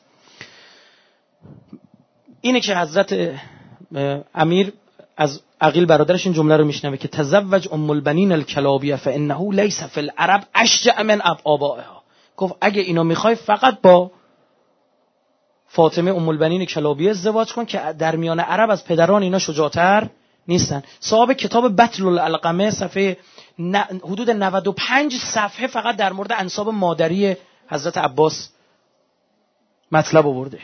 اینه که حضرت امیر از عقیل برادرش این جمله رو میشنوه که تزوج ام البنین الکلابیه فانه لیس فی العرب اشجع من آبائها. گفت اگه اینو میخوای فقط با فاطمه ام البنین کلابیه ازدواج کن که در میان عرب از پدران اینا شجاعتر نیستن. صاحب کتاب بطل العلقمه صفحه حدود نود و پنج صفحه فقط در مورد انساب مادری حضرت عباس مطلب آورده.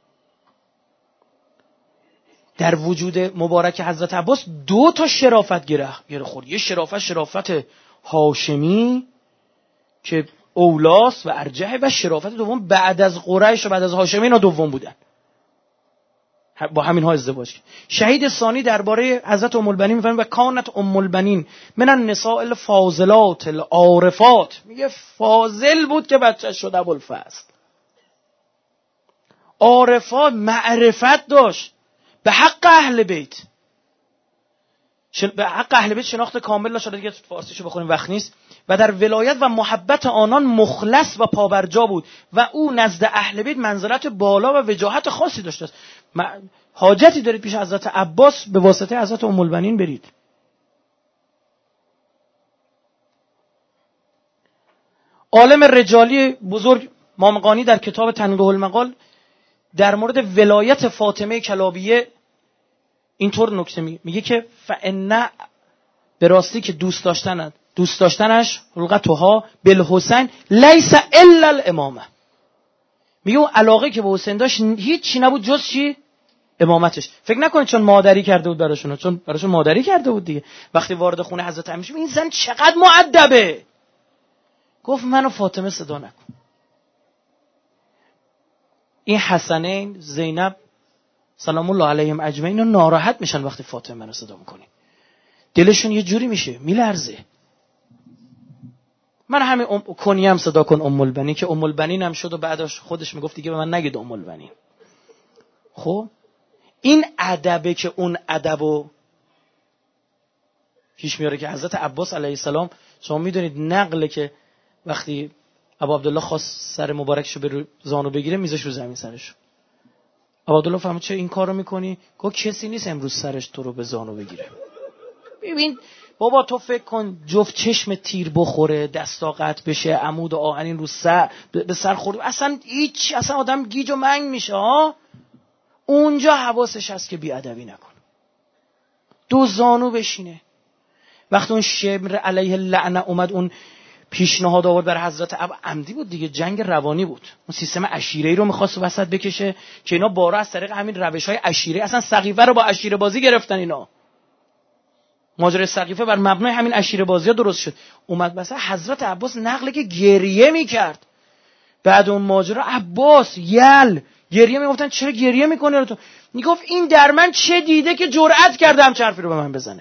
در وجود مبارک حضرت عباس دو تا شرافت گره گره خورد. یه شرافت شرافت هاشمی که اولاس و ارجح، و شرافت دوم بعد از قریش و بعد از هاشمی اینا دوم بودن، با همین ها ازدواج کرد. شهید ثانی درباره حضرت ام البنین میفرمه و کانت ام البنین من النساء الفاضلات العارفات، میگه فاضل بود که بچه‌ش شد ابوالفضل. عارفات، معرفت داشت به حق اهل بیت، به حق اهل بیت شناخت کامل داشت. دیگه فارسیشو بخونیم وقت نیست. و در ولایت و محبت آنان مخلص و پابرجا بود و او نزد اهل بیت منزلت بالا و وجاهت خاصی داشته است. حاجتی دارید پیش حضرت عباس به واسطه حضرت ام البنین برید. عالم رجالی بزرگ مامقانی در کتاب تنقیح المقال در مورد ولایت فاطمه کلابیه اینطور نکته میگه، میگه که فإن به راستی که دوست داشتن دوست داشتنش رغبتها بالحسین لیس الا الامامه. میگه اون علاقه که به حسین داشت هیچ چی نبود جز چی؟ امامتش. فکر نکنید چون مادری کرده بود براشون، چون براشون مادری کرده بود دیگه. وقتی وارد خونه حضرت امیر شد این زن چقدر مؤدبه، گفت منو فاطمه صدا نکن. این حسنین، زینب سلام الله علیهم اجمعین ناراحت میشن وقتی فاطمه منو صدا میکنی، دلشون یه جوری میشه میلرزه. من همین ام... کنیم صدا کن ام البنین، که ام البنین هم شد و بعدش خودش میگفت دیگه به من نگید ام البنین. خب این ادبه که اون ادبو پیش میاره که حضرت عباس علیه السلام، شما میدونید نقله که وقتی ابا عبدالله خواست سر مبارکشو به زانو بگیره میذاش رو زمین سرش. ابا عبدالله فهمید چه این کارو میکنی؟ گفت کسی نیست امروز سرش تو رو به زانو بگیره. ببین بابا تو فکر کن جفت چشم تیر بخوره، دستا قطع بشه، عمود آهنین رو سر به سر خورد، اصلا هیچ، اصلا آدم گیج و منگ میشه ها. اونجا حواسش هست که بیادبی نکن، دو زانو بشینه. وقتی اون شمر علیه لعنه اومد اون پیشنهاد آورد بر حضرت ابا، عمدی بود دیگه، جنگ روانی بود. اون سیستم عشیره‌ای رو می‌خواست وسط بکشه که اینا بارا از طریق همین روش‌های عشیره، اصلا سقیفه رو با عشیره بازی گرفتن اینا. ماجرای سقیفه بر مبنای همین عشیره بازی‌ها درست شد. اومد مثلا حضرت عباس نقله که گریه می‌کرد بعد اون ماجرا. عباس یل گریه میگفتن چرا گریه می‌کنی؟ تو میگفت این در من چه دیده که جرأت کرده هم حرفی رو به من بزنه.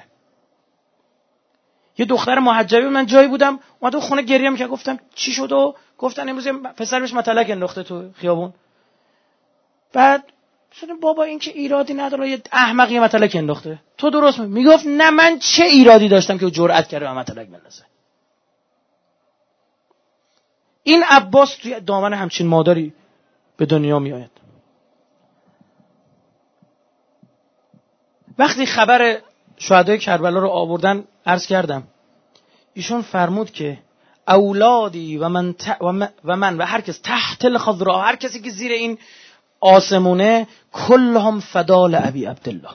یه دختر محجبی من جایی بودم اومد خونه گریه می‌کرد، گفتم چی شد؟ و گفتن امروز پسرش متلک انداخته تو خیابون. بعد شدم بابا این که ایرادی نداره، یه احمقی متلک انداخته، تو درست می میگفت نه من چه ایرادی داشتم که جرأت کرده متلک بندازه. این عباس توی دامن همچین مادری به دنیا می آید. وقتی خبر شهدای کربلا رو آوردن عرض کردم، ایشون فرمود که اولادی و من ت... و, من... و من و هر کس تحت الخضرا، هر کسی که زیر این آسمونه، کلهم فدال ابی عبدالله.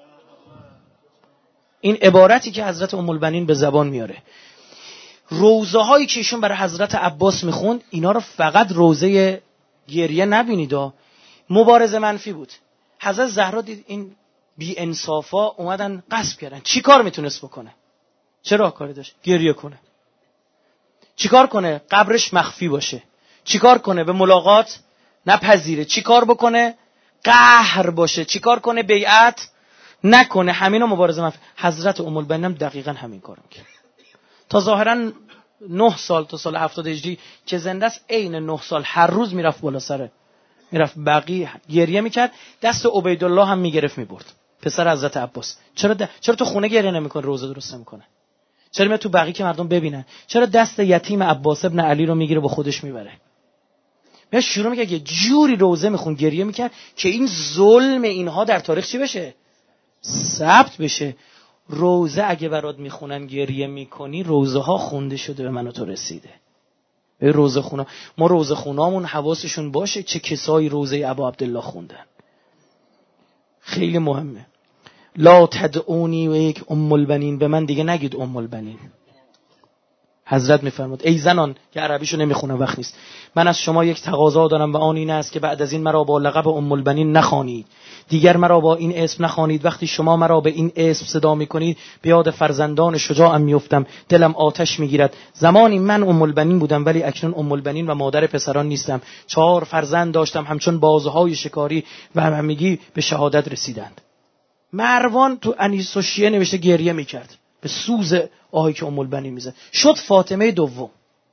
این عبارتی که حضرت ام البنین به زبان میاره، روزه هایی که ایشون برای حضرت عباس میخوند، اینا رو فقط روزه گریه نبینید، مبارزه منفی بود. حضرت زهرا دید این بی انصافا اومدن غصب کردن، چی کار میتونست بکنه؟ چه راهکاری داشت؟ گریه کنه. چیکار کنه؟ قبرش مخفی باشه. چیکار کنه؟ به ملاقات نپذیره. چیکار بکنه؟ قهر باشه. چیکار کنه؟ بیعت نکنه. همینو مبارزه منفی. حضرت ام البنین هم دقیقاً همین کارو میکنه. تا ظاهراً نه سال تا سال هفتاد هجری که زنده است، عین نه سال هر روز میرفت بالا سره، میرفت بقیه گریه میکرد، دست عبیدالله هم میگرفت میبرد، پسر حضرت عباس. چرا د... چرا تو خونه گریه نمیکنه، روزه درست نمیکنه؟ چرا میاد تو بقیه که مردم ببینن؟ چرا دست یتیم عباس ابن علی رو میگیره با خودش میبره؟ میاد شروع میگه یه جوری روزه میخون گریه میکرد که این ظلم اینها در تاریخ چی بشه؟ ثبت بشه. روزه اگه برات میخونن گریه میکنی، روزه ها خونده شده به من و تو رسیده. به روزه خونا ما روزه خونامون حواسشون باشه چه کسایی روزه ابا عبدالله خوندن. خیلی مهمه. لا تدعونی و یک ام البنین، به من دیگه نگید ام البنین. حضرت میفرمود ای زنان که عربیشو نمیخونم وقت نیست، من از شما یک تقاضا دارم و آن این است که بعد از این مرا با لقب ام البنین نخوانید، دیگر مرا با این اسم نخوانید. وقتی شما مرا به این اسم صدا میکنید به یاد فرزندان شجاعم میافتم، دلم آتش میگیرد. زمانی من ام البنین بودم ولی اکنون ام البنین و مادر پسران نیستم. چهار فرزند داشتم همچون بازهای شکاری و همگی به شهادت رسیدند. مروان تو انیسوشیه نوشته گریه میکرد به سوز آهی که ام البنین میزد. شد فاطمه دوم،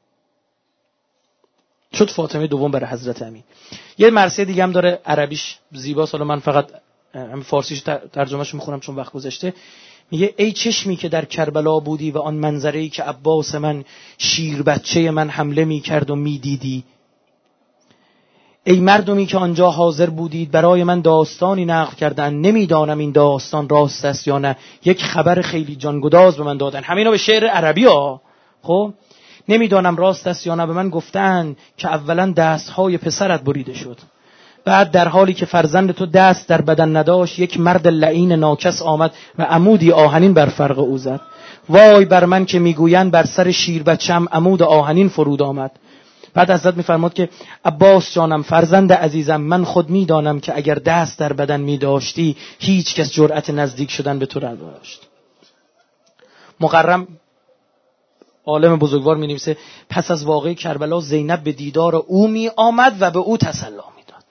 شد فاطمه دوم برای حضرت امین. یه مرثیه دیگه هم داره عربیش زیباست، حالا من فقط همین فارسیش ترجمهش میخونم چون وقت گذشته. میگه ای چشمی که در کربلا بودی و آن منظره‌ای که عباس من شیر بچه من حمله میکرد و میدیدی، ای مردمی که آنجا حاضر بودید برای من داستانی نقل کردن، نمیدانم این داستان راست است یا نه، یک خبر خیلی جانگداز به من دادن. همینو به شعر عربی ها. خب نمیدانم راست است یا نه، به من گفتن که اولا دستهای پسرت بریده شد، بعد در حالی که فرزند تو دست در بدن نداشت یک مرد لعین ناکس آمد و عمودی آهنین بر فرق او زد. وای بر من که میگویند بر سر شیر بچم عمود آهنین فرود آمد. بعد حضرت میفرماد که عباس جانم فرزند عزیزم، من خود میدانم که اگر دست در بدن میداشتی هیچ کس جرأت نزدیک شدن به تو نداشت. مقرم عالم بزرگوار می نویسه پس از واقعه کربلا زینب به دیدار او می آمد و به او تسلی می داد،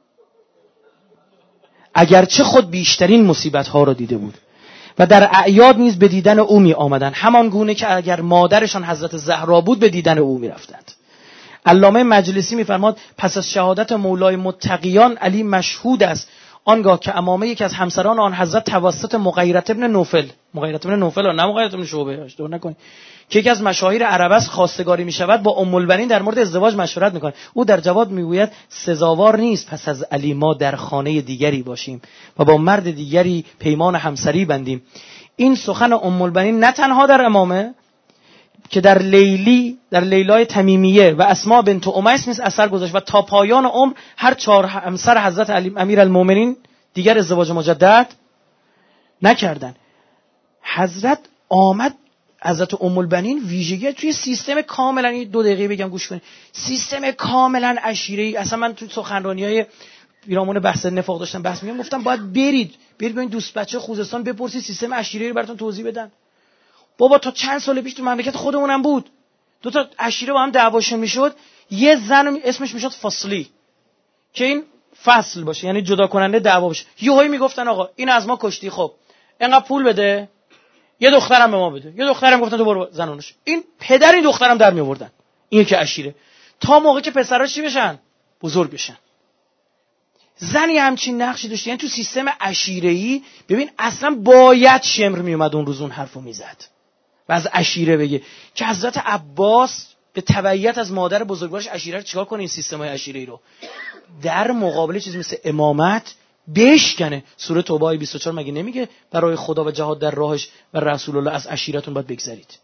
اگرچه خود بیشترین مصیبت ها را دیده بود و در اعیاد نیز به دیدن او می آمدند، همان گونه که اگر مادرشان حضرت زهرا بود به دیدن او می رفتند. علامه مجلسی میفرماد پس از شهادت مولای متقیان علی مشهود است آنگاه که امامه یکی از همسران آن حضرت توسط مغیرة ابن نوفل، مغیرة ابن نوفل نه مغیرة ابن شعبه، دور نکنید، که یکی از مشاهیر عرب است خواستگاری میشود، با ام البنین در مورد ازدواج مشورت میکنه. او در جواب میگوید سزاوار نیست پس از علی ما در خانه دیگری باشیم و با مرد دیگری پیمان همسری بندیم. این سخن ام البنین نه تنها در امامه که در لیلی در لیلای تمیمیه و اسماء بنت امیس نیز اثر گذاشت و تا پایان عمر هر چهار همسر حضرت علی امیرالمومنین دیگر ازدواج مجدد نکردن. حضرت آمد، حضرت ام البنین ویژگی توی سیستم کاملا، این دو دقیقه بگم گوش کنید، سیستم کاملا عشیره‌ای. اصلا من تو سخنرانی‌های پیرامون بحث نفاق داشتم بحث می‌کردم، گفتم باید برید برید ببین دوست بچه خوزستان بپرسید سیستم عشیره‌ای رو براتون توضیح بدن. بابا تا چند سال پیش تو مملکت خودمونم بود، دو تا عشیره با هم دعواشون میشد، یه زن اسمش میشد فصلی که این فصل باشه یعنی جدا کننده دعوا باشه، یهویی میگفتن آقا این از ما کشتی، خب اینقدر پول بده، یه دخترم به ما بده، یه دخترم گفتن تو برو زنونش، این پدر این دخترم در می آوردن، این یکی عشیره، تا موقعی که پسرا چی بشن بزرگ بشن. زنی همچین نقشی داشت، یعنی تو سیستم عشیره‌ای ببین اصلا باید شمر می اومد اون روز اون حرفو میزد و از عشیره بگه که حضرت عباس به تبعیت از مادر بزرگوارش عشیره رو چیکار کنه، این سیستم‌های عشیره‌ای رو در مقابل چیزی مثل امامت بشکنه. سوره توبه آیه بیست و چهار مگه نمیگه برای خدا و جهاد در راهش و رسول الله از عشیرتون باید بگذرید؟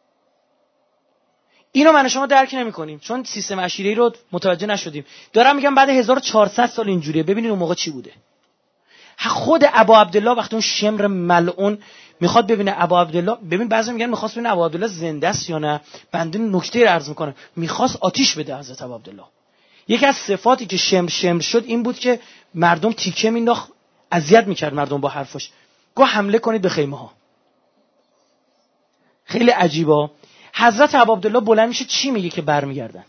اینو من شما درک نمی‌کنیم چون سیستم عشیره‌ای رو متوجه نشدیم. دارم میگم بعد هزار و چهارصد سال اینجوریه. ببینید اون موقع چی بوده. خود ابا عبدالله وقتی اون شمر ملعون میخواد ببینه ابا عبدالله، ببین بعضی میگن میخواست ببینه ابا عبدالله زنده است یا نه، بنده نکته رو عرض میکنم، میخواست آتیش بده حضرت ابا عبدالله. یکی از صفاتی که شمر شمر شد این بود که مردم تیکه مینداخت، اذیت میکرد مردم با حرفش، گفت حمله کنید به خیمه ها. خیلی عجیبا. حضرت ابا عبدالله بلند میشه چی میگه که برمیگردن؟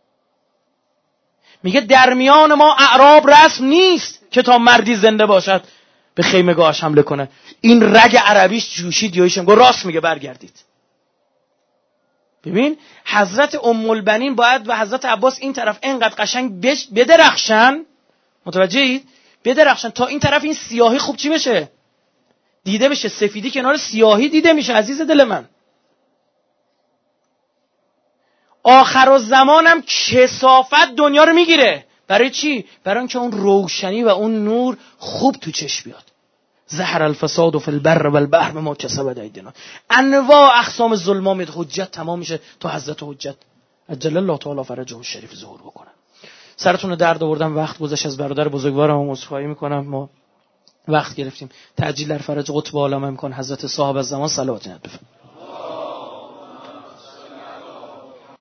میگه در میان ما اعراب رسم نیست که تا مردی زنده باشد به خیمگاهش حمله کنه. این رگ عربیش جوشید یایشم گفت راست میگه برگردید. ببین حضرت ام البنین باید و حضرت عباس این طرف اینقدر قشنگ بدرخشن، متوجهید؟ بدرخشن تا این طرف این سیاهی خوب چی بشه؟ دیده بشه، سفیدی کنار سیاهی دیده میشه. عزیز دل من آخر الزمانم کثافت دنیا رو میگیره. برای چی؟ برای اینکه اون روشنی و اون نور خوب تو چشم بیاد. ظهر الفساد فی البر و البحر بما کسبت ایدینا. انواع اقسام ظلما میاد، حجت تمام میشه تا حضرت حجت عجل الله تعالی فرجه الشریف ظهور بکنه. سرتون رو درد آوردم، وقت گذشت، از برادر بزرگوارم عذرخواهی میکنم، ما وقت گرفتیم. تعجیل در فرج قطب عالم امکان حضرت صاحب الزمان صلوات بفرمایید.